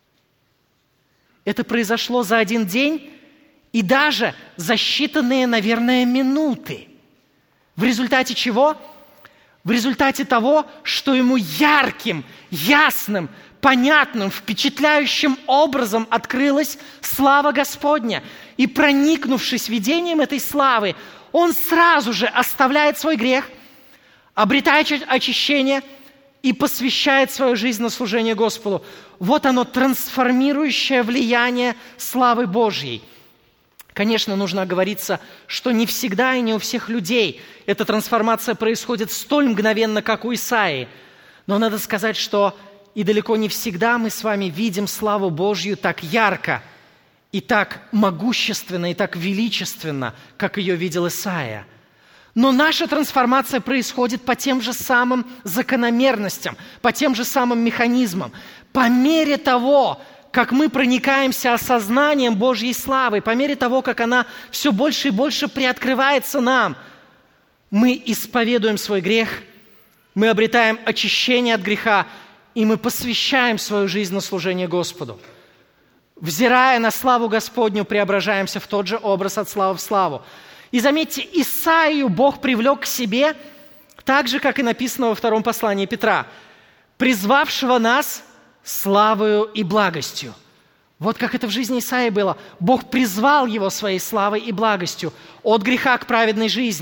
Это произошло за один день и даже за считанные, наверное, минуты. В результате чего? В результате того, что ему ярким, ясным, понятным, впечатляющим образом открылась слава Господня. И проникнувшись видением этой славы, он сразу же оставляет свой грех, обретает очищение и посвящает свою жизнь на служение Господу. Вот оно, трансформирующее влияние славы Божьей. Конечно, нужно оговориться, что не всегда и не у всех людей эта трансформация происходит столь мгновенно, как у Исаии. Но надо сказать, что и далеко не всегда мы с вами видим славу Божью так ярко, и так могущественно, и так величественно, как ее видел Исаия. Но наша трансформация происходит по тем же самым закономерностям, по тем же самым механизмам. По мере того, как мы проникаемся осознанием Божьей славы, по мере того, как она все больше и больше приоткрывается нам, мы исповедуем свой грех, мы обретаем очищение от греха, и мы посвящаем свою жизнь на служение Господу. Взирая на славу Господню, преображаемся в тот же образ от славы в славу. И заметьте, Исаию Бог привлек к себе, так же, как и написано во втором послании Петра, призвавшего нас славою и благостью. Вот как это в жизни Исаии было. Бог призвал его своей славой и благостью от греха к праведной жизни.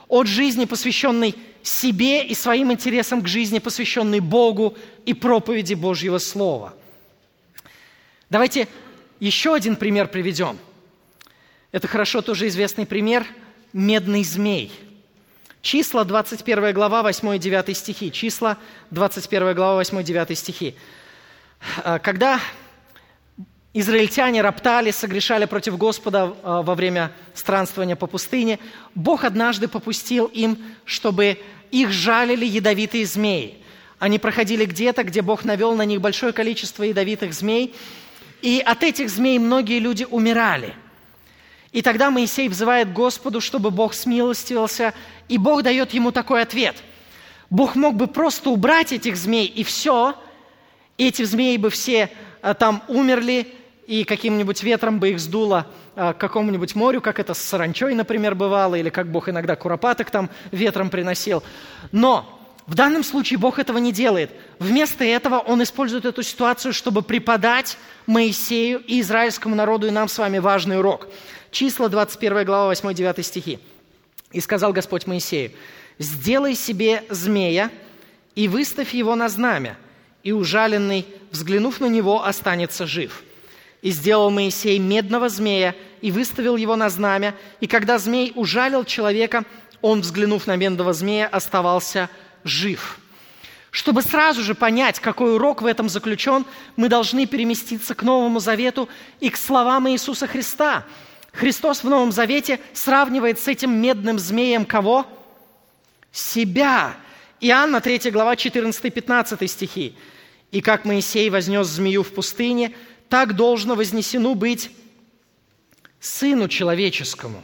От жизни, посвященной себе и своим интересам, к жизни, посвященной Богу и проповеди Божьего Слова. Давайте еще один пример приведем. Это хорошо тоже известный пример – медный змей. Числа, двадцать первая глава, восьмой и девятый стихи. Числа, двадцать первая глава, восьмой и девятый стихи. Когда израильтяне роптали, согрешали против Господа во время странствования по пустыне, Бог однажды попустил им, чтобы их жалили ядовитые змеи. Они проходили где-то, где Бог навел на них большое количество ядовитых змей, и от этих змей многие люди умирали. И тогда Моисей взывает к Господу, чтобы Бог смилостивился, и Бог дает ему такой ответ. Бог мог бы просто убрать этих змей, и все, и эти змеи бы все а, там умерли, и каким-нибудь ветром бы их сдуло а, к какому-нибудь морю, как это с саранчой, например, бывало, или как Бог иногда куропаток там ветром приносил. Но в данном случае Бог этого не делает. Вместо этого Он использует эту ситуацию, чтобы преподать Моисею и израильскому народу и нам с вами важный урок. Числа, двадцать первая глава, восьмой и девятый стихи. «И сказал Господь Моисею: сделай себе змея и выставь его на знамя, и ужаленный, взглянув на него, останется жив. И сделал Моисей медного змея и выставил его на знамя, и когда змей ужалил человека, он, взглянув на медного змея, оставался жив». Чтобы сразу же понять, какой урок в этом заключен, мы должны переместиться к Новому Завету и к словам Иисуса Христа. Христос в Новом Завете сравнивает с этим медным змеем кого? Себя. Иоанна третья глава, четырнадцатый-пятнадцатый стихи. «И как Моисей вознес змею в пустыне, так должно вознесено быть Сыну Человеческому».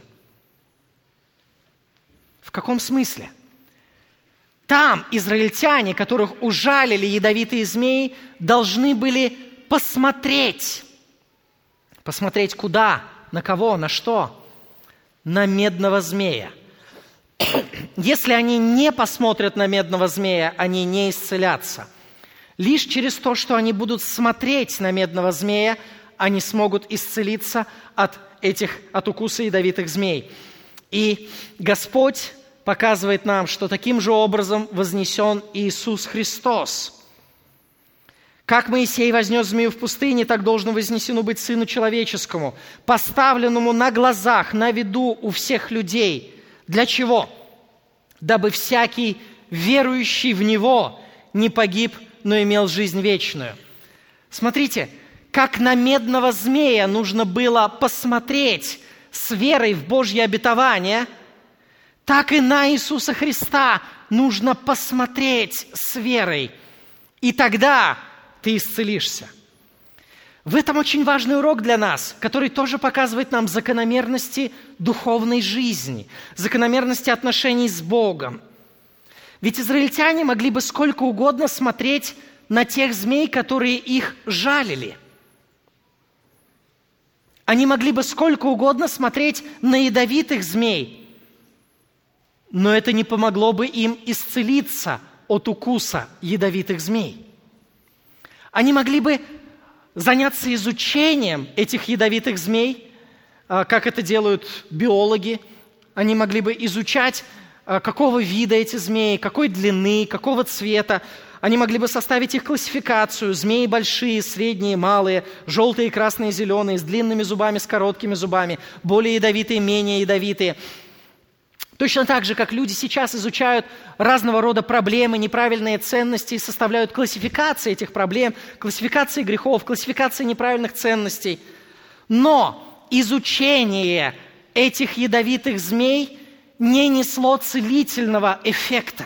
В каком смысле? Там израильтяне, которых ужалили ядовитые змеи, должны были посмотреть. Посмотреть куда? На кого? На что? На медного змея. Если они не посмотрят на медного змея, они не исцелятся. Лишь через то, что они будут смотреть на медного змея, они смогут исцелиться от этих, от укуса ядовитых змей. И Господь показывает нам, что таким же образом вознесен Иисус Христос. Как Моисей вознес змею в пустыне, так должно вознесено быть Сыну Человеческому, поставленному на глазах, на виду у всех людей. Для чего? Дабы всякий, верующий в Него, не погиб, но имел жизнь вечную. Смотрите, как на медного змея нужно было посмотреть с верой в Божье обетование, так и на Иисуса Христа нужно посмотреть с верой. И тогда ты исцелишься. В этом очень важный урок для нас, который тоже показывает нам закономерности духовной жизни, закономерности отношений с Богом. Ведь израильтяне могли бы сколько угодно смотреть на тех змей, которые их жалили. Они могли бы сколько угодно смотреть на ядовитых змей, но это не помогло бы им исцелиться от укуса ядовитых змей. Они могли бы заняться изучением этих ядовитых змей, как это делают биологи. Они могли бы изучать, какого вида эти змеи, какой длины, какого цвета. Они могли бы составить их классификацию. Змеи большие, средние, малые, желтые, красные, зеленые, с длинными зубами, с короткими зубами, более ядовитые, менее ядовитые. Точно так же, как люди сейчас изучают разного рода проблемы, неправильные ценности и составляют классификации этих проблем, классификации грехов, классификации неправильных ценностей. Но изучение этих ядовитых змей не несло целительного эффекта.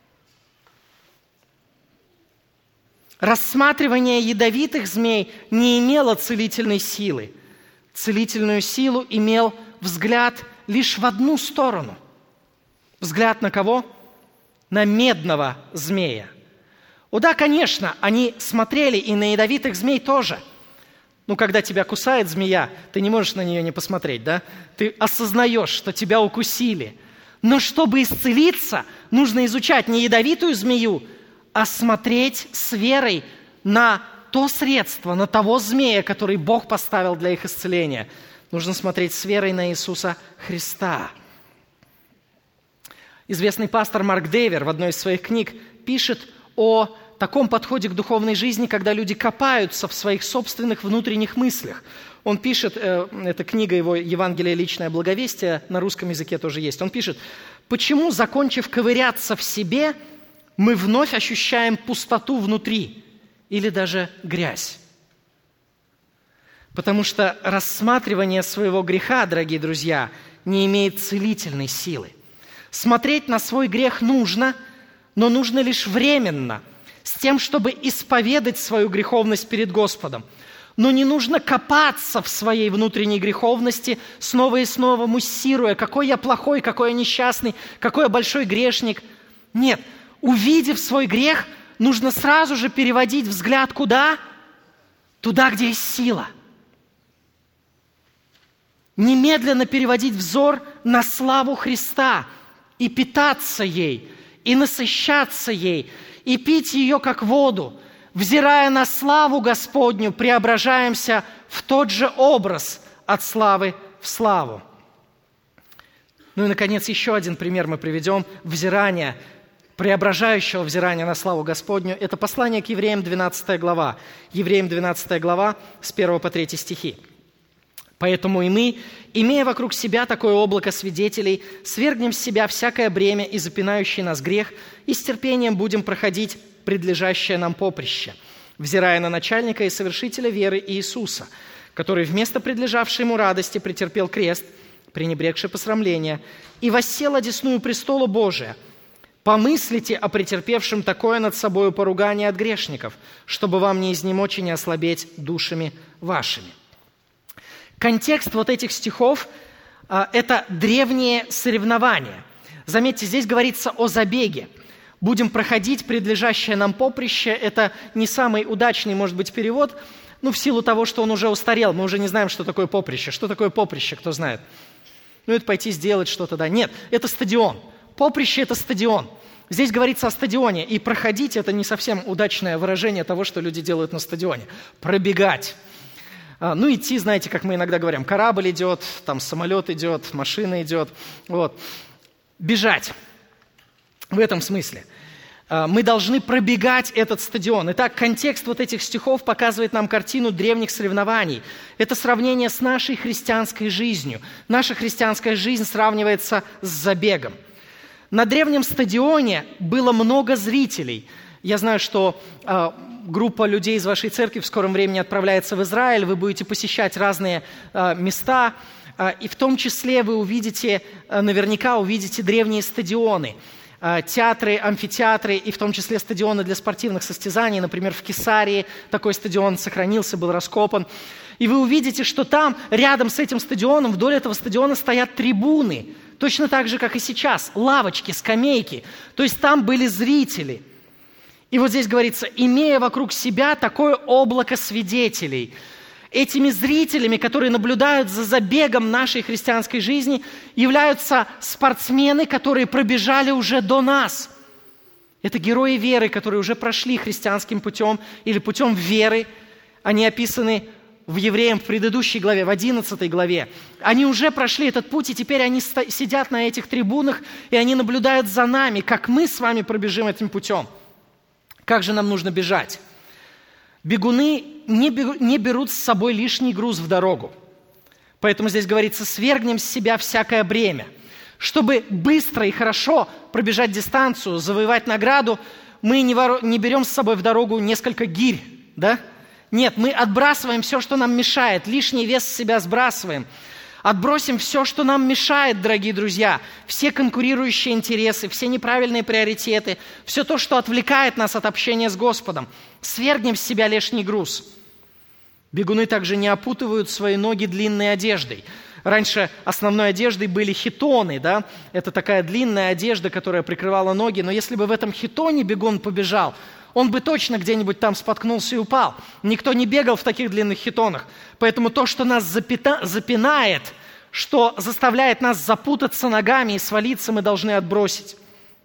Рассматривание ядовитых змей не имело целительной силы. Целительную силу имел взгляд лишь в одну сторону. Взгляд на кого? На медного змея. О да, конечно, они смотрели и на ядовитых змей тоже. Ну, когда тебя кусает змея, ты не можешь на нее не посмотреть, да? Ты осознаешь, что тебя укусили. Но чтобы исцелиться, нужно изучать не ядовитую змею, а смотреть с верой на то средство, на того змея, который Бог поставил для их исцеления. Нужно смотреть с верой на Иисуса Христа. Известный пастор Марк Дейвер в одной из своих книг пишет о таком подходе к духовной жизни, когда люди копаются в своих собственных внутренних мыслях. Он пишет, э, эта книга его «Евангелие. Личное благовестие», на русском языке тоже есть. Он пишет: «Почему, закончив ковыряться в себе, мы вновь ощущаем пустоту внутри или даже грязь?» Потому что рассматривание своего греха, дорогие друзья, не имеет целительной силы. Смотреть на свой грех нужно, но нужно лишь временно, с тем, чтобы исповедать свою греховность перед Господом. Но не нужно копаться в своей внутренней греховности, снова и снова муссируя, какой я плохой, какой я несчастный, какой я большой грешник. Нет, увидев свой грех, нужно сразу же переводить взгляд куда? Туда, где есть сила. Немедленно переводить взор на славу Христа и питаться ей, и насыщаться ей, и пить ее как воду. Взирая на славу Господню, преображаемся в тот же образ от славы в славу. Ну и, наконец, еще один пример мы приведем взирания, преображающего взирания на славу Господню. Это послание к Евреям, двенадцатая глава. Евреям, двенадцатая глава, с первого по третий стихи. «Поэтому и мы, имея вокруг себя такое облако свидетелей, свергнем с себя всякое бремя и запинающий нас грех, и с терпением будем проходить предлежащее нам поприще, взирая на начальника и совершителя веры Иисуса, который вместо предлежавшей ему радости претерпел крест, пренебрегший посрамление, и воссел одесную престолу Божия. Помыслите о претерпевшем такое над собою поругание от грешников, чтобы вам не изнемочь и не ослабеть душами вашими». Контекст вот этих стихов а, – это древние соревнования. Заметьте, здесь говорится о забеге. «Будем проходить предлежащее нам поприще» – это не самый удачный, может быть, перевод, ну, в силу того, что он уже устарел. Мы уже не знаем, что такое поприще. Что такое поприще, кто знает? Ну, это пойти сделать что-то, да. Нет, это стадион. Поприще – это стадион. Здесь говорится о стадионе. И проходить – это не совсем удачное выражение того, что люди делают на стадионе. Пробегать. Ну, идти, знаете, как мы иногда говорим, корабль идет, там самолет идет, машина идет. Вот. Бежать. В этом смысле. Мы должны пробегать этот стадион. Итак, контекст вот этих стихов показывает нам картину древних соревнований. Это сравнение с нашей христианской жизнью. Наша христианская жизнь сравнивается с забегом. На древнем стадионе было много зрителей. Я знаю, что э, группа людей из вашей церкви в скором времени отправляется в Израиль. Вы будете посещать разные э, места. Э, и в том числе вы увидите, э, наверняка увидите древние стадионы. Театры, амфитеатры и в том числе стадионы для спортивных состязаний. Например, в Кесарии такой стадион сохранился, был раскопан. И вы увидите, что там, рядом с этим стадионом, вдоль этого стадиона стоят трибуны. Точно так же, как и сейчас. Лавочки, скамейки. То есть там были зрители. И вот здесь говорится, имея вокруг себя такое облако свидетелей. Этими зрителями, которые наблюдают за забегом нашей христианской жизни, являются спортсмены, которые пробежали уже до нас. Это герои веры, которые уже прошли христианским путем или путем веры. Они описаны в Евреям в предыдущей главе, в одиннадцатой главе. Они уже прошли этот путь, и теперь они сидят на этих трибунах, и они наблюдают за нами, как мы с вами пробежим этим путем. Как же нам нужно бежать? Бегуны не берут с собой лишний груз в дорогу. Поэтому здесь говорится, свергнем с себя всякое бремя. Чтобы быстро и хорошо пробежать дистанцию, завоевать награду, мы не, воро... не берем с собой в дорогу несколько гирь, да? Нет, мы отбрасываем все, что нам мешает, лишний вес с себя сбрасываем. Отбросим все, что нам мешает, дорогие друзья, все конкурирующие интересы, все неправильные приоритеты, все то, что отвлекает нас от общения с Господом. Свергнем с себя лишний груз. Бегуны также не опутывают свои ноги длинной одеждой. Раньше основной одеждой были хитоны, да? Это такая длинная одежда, которая прикрывала ноги. Но если бы в этом хитоне бегун побежал, он бы точно где-нибудь там споткнулся и упал. Никто не бегал в таких длинных хитонах. Поэтому то, что нас запита... запинает, что заставляет нас запутаться ногами и свалиться, мы должны отбросить.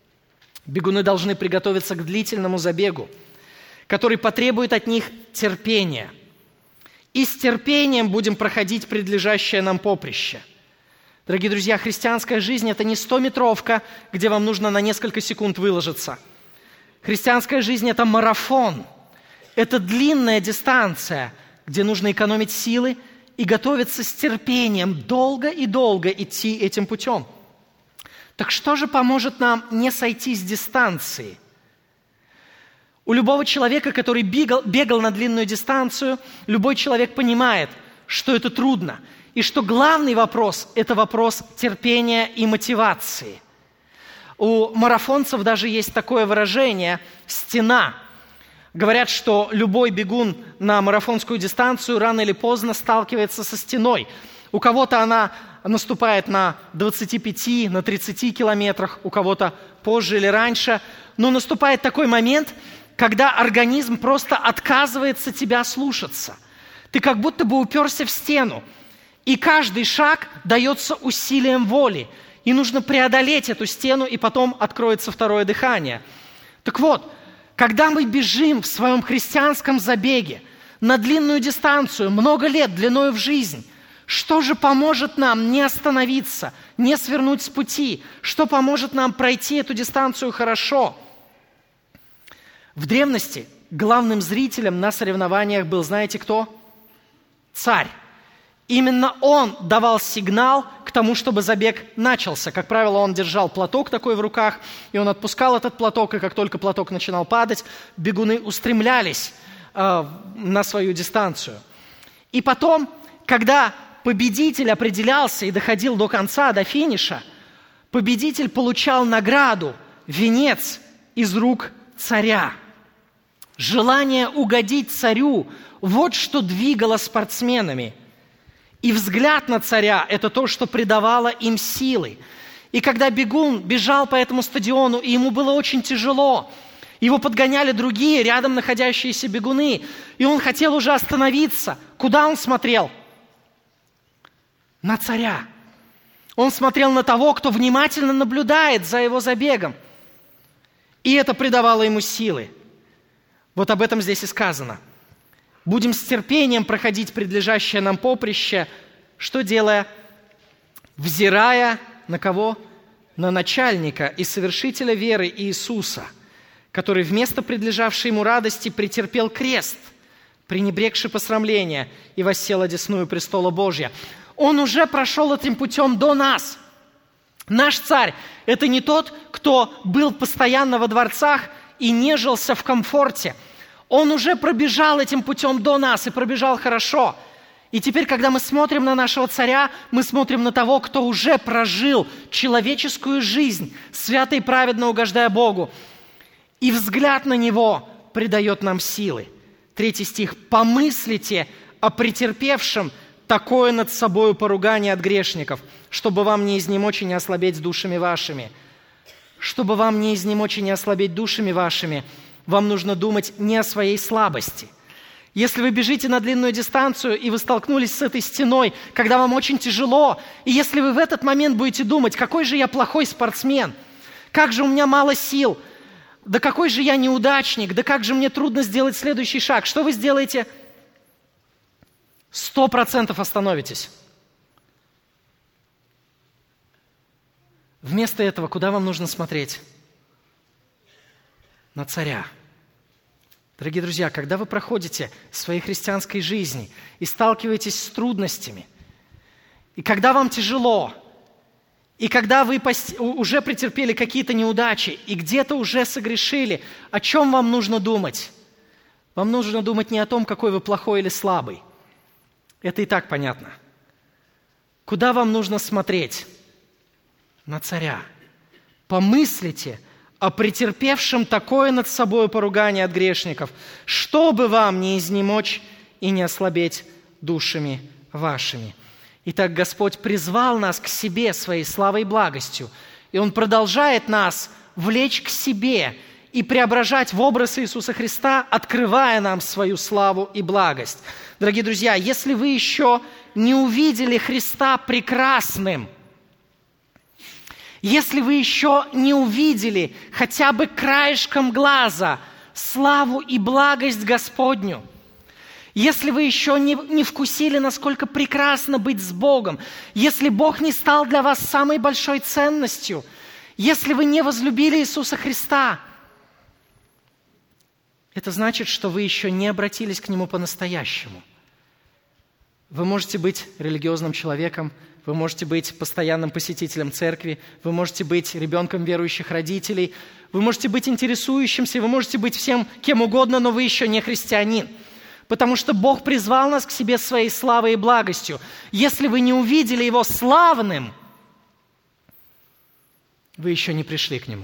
Бегуны должны приготовиться к длительному забегу, который потребует от них терпения. И с терпением будем проходить предлежащее нам поприще. Дорогие друзья, христианская жизнь – это не стометровка, где вам нужно на несколько секунд выложиться. Христианская жизнь – это марафон. Это длинная дистанция, где нужно экономить силы и готовиться с терпением долго и долго идти этим путем. Так что же поможет нам не сойти с дистанции? У любого человека, который бегал, бегал на длинную дистанцию, любой человек понимает, что это трудно. И что главный вопрос – это вопрос терпения и мотивации. У марафонцев даже есть такое выражение «стена». Говорят, что любой бегун на марафонскую дистанцию рано или поздно сталкивается со стеной. У кого-то она наступает на двадцати пяти, на тридцати километрах, у кого-то позже или раньше. Но наступает такой момент, когда организм просто отказывается тебя слушаться. Ты как будто бы уперся в стену. И каждый шаг дается усилием воли. И нужно преодолеть эту стену, и потом откроется второе дыхание. Так вот, когда мы бежим в своем христианском забеге на длинную дистанцию, много лет длиною в жизнь, что же поможет нам не остановиться, не свернуть с пути? Что поможет нам пройти эту дистанцию хорошо? В древности главным зрителем на соревнованиях был, знаете кто? Царь. Именно он давал сигнал к тому, чтобы забег начался. Как правило, он держал платок такой в руках, и он отпускал этот платок, и как только платок начинал падать, бегуны устремлялись э, на свою дистанцию. И потом, когда победитель определялся и доходил до конца, до финиша, победитель получал награду, венец из рук царя. Желание угодить царю – вот что двигало спортсменами. И взгляд на царя – это то, что придавало им силы. И когда бегун бежал по этому стадиону, и ему было очень тяжело, его подгоняли другие, рядом находящиеся бегуны, и он хотел уже остановиться. Куда он смотрел? На царя. Он смотрел на того, кто внимательно наблюдает за его забегом. И это придавало ему силы. Вот об этом здесь и сказано. Будем с терпением проходить предлежащее нам поприще, что делая? Взирая на кого? На начальника и совершителя веры Иисуса, который вместо предлежавшей ему радости претерпел крест, пренебрегши посрамления, и воссел одесную престола Божия. Он уже прошел этим путем до нас. Наш царь – это не тот, кто был постоянно во дворцах и нежился в комфорте. Он уже пробежал этим путем до нас и пробежал хорошо. И теперь, когда мы смотрим на нашего царя, мы смотрим на того, кто уже прожил человеческую жизнь, свято и праведно угождая Богу. И взгляд на него придает нам силы. Третий стих. «Помыслите о претерпевшем такое над собою поругание от грешников, чтобы вам не изнемочь и не ослабеть душами вашими». Чтобы вам не изнемочь и не ослабеть душами вашими, вам нужно думать не о своей слабости. Если вы бежите на длинную дистанцию, и вы столкнулись с этой стеной, когда вам очень тяжело, и если вы в этот момент будете думать, какой же я плохой спортсмен, как же у меня мало сил, да какой же я неудачник, да как же мне трудно сделать следующий шаг, что вы сделаете? Сто процентов остановитесь. Вместо этого, куда вам нужно смотреть? На царя. Дорогие друзья, когда вы проходите в своей христианской жизни и сталкиваетесь с трудностями, и когда вам тяжело, и когда вы уже претерпели какие-то неудачи, и где-то уже согрешили, о чем вам нужно думать? Вам нужно думать не о том, какой вы плохой или слабый. Это и так понятно. Куда вам нужно смотреть? На царя. Помыслите о претерпевшем такое над собой поругание от грешников, чтобы вам не изнемочь и не ослабеть душами вашими. Итак, Господь призвал нас к себе своей славой и благостью, и Он продолжает нас влечь к себе и преображать в образ Иисуса Христа, открывая нам свою славу и благость. Дорогие друзья, если вы еще не увидели Христа прекрасным, если вы еще не увидели хотя бы краешком глаза славу и благость Господню, если вы еще не, не вкусили, насколько прекрасно быть с Богом, если Бог не стал для вас самой большой ценностью, если вы не возлюбили Иисуса Христа, это значит, что вы еще не обратились к Нему по-настоящему. Вы можете быть религиозным человеком, вы можете быть постоянным посетителем церкви, вы можете быть ребенком верующих родителей, вы можете быть интересующимся, вы можете быть всем кем угодно, но вы еще не христианин. Потому что Бог призвал нас к себе своей славой и благостью. Если вы не увидели Его славным, вы еще не пришли к Нему.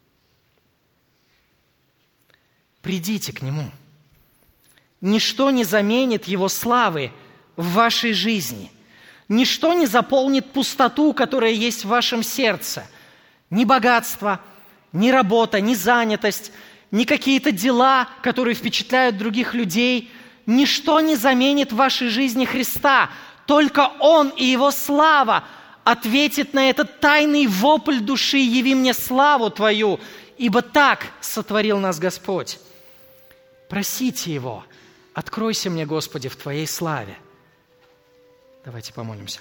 Придите к Нему. Ничто не заменит Его славы в вашей жизни. Ничто не заполнит пустоту, которая есть в вашем сердце. Ни богатство, ни работа, ни занятость, ни какие-то дела, которые впечатляют других людей. Ничто не заменит в вашей жизни Христа. Только Он и Его слава ответит на этот тайный вопль души: «Яви мне славу Твою, ибо так сотворил нас Господь». Просите Его: «Откройся мне, Господи, в Твоей славе». Давайте помолимся.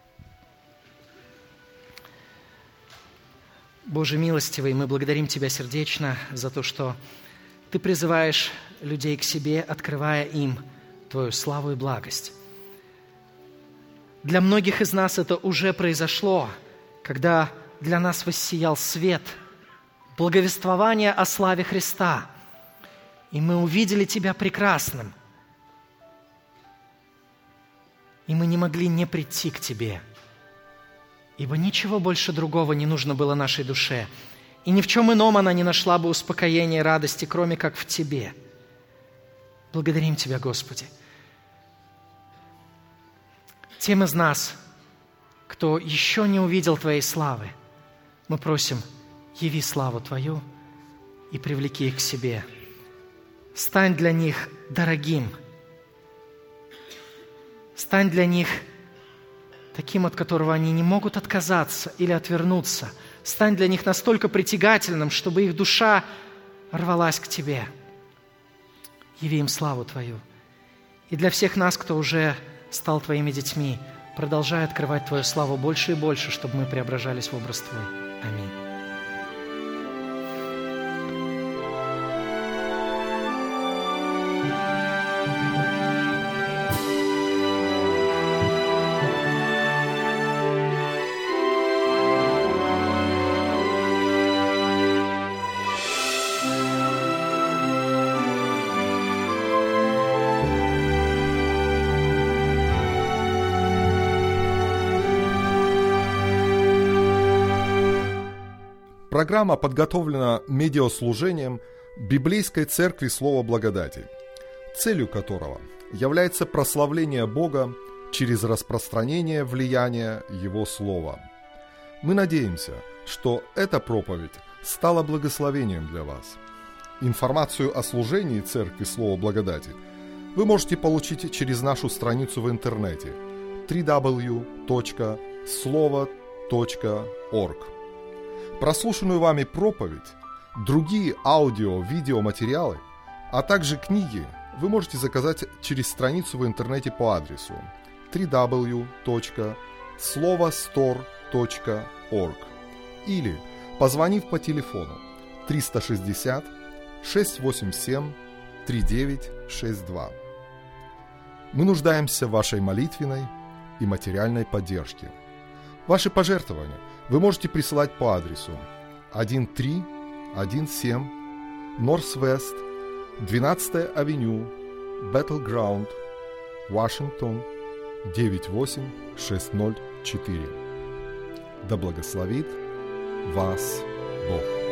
Боже милостивый, мы благодарим Тебя сердечно за то, что Ты призываешь людей к себе, открывая им Твою славу и благость. Для многих из нас это уже произошло, когда для нас воссиял свет, благовествование о славе Христа, и мы увидели Тебя прекрасным, и мы не могли не прийти к Тебе, ибо ничего больше другого не нужно было нашей душе, и ни в чем ином она не нашла бы успокоения и радости, кроме как в Тебе. Благодарим Тебя, Господи. Тем из нас, кто еще не увидел Твоей славы, мы просим: яви славу Твою и привлеки их к себе. Стань для них дорогим. Стань для них таким, от которого они не могут отказаться или отвернуться. Стань для них настолько притягательным, чтобы их душа рвалась к Тебе. Яви им славу Твою. И для всех нас, кто уже стал Твоими детьми, продолжай открывать Твою славу больше и больше, чтобы мы преображались в образ Твой. Аминь. Программа подготовлена медиаслужением Библейской Церкви Слова Благодати, целью которого является прославление Бога через распространение влияния Его Слова. Мы надеемся, что эта проповедь стала благословением для вас. Информацию о служении Церкви Слова Благодати вы можете получить через нашу страницу в интернете дабл ю дабл ю дабл ю точка слово точка орг. Прослушанную вами проповедь, другие аудио-видеоматериалы, а также книги вы можете заказать через страницу в интернете по адресу дабл ю дабл ю дабл ю точка слово стор точка орг или позвонив по телефону триста шестьдесят шестьсот восемьдесят семь тридцать девять шестьдесят два. Мы нуждаемся в вашей молитвенной и материальной поддержке. Ваши пожертвования вы можете присылать по адресу тысяча триста семнадцать Норс-Вест, двенадцатая авеню, Battleground, Вашингтон, девять восемь шестьсот четыре. Да благословит вас Бог.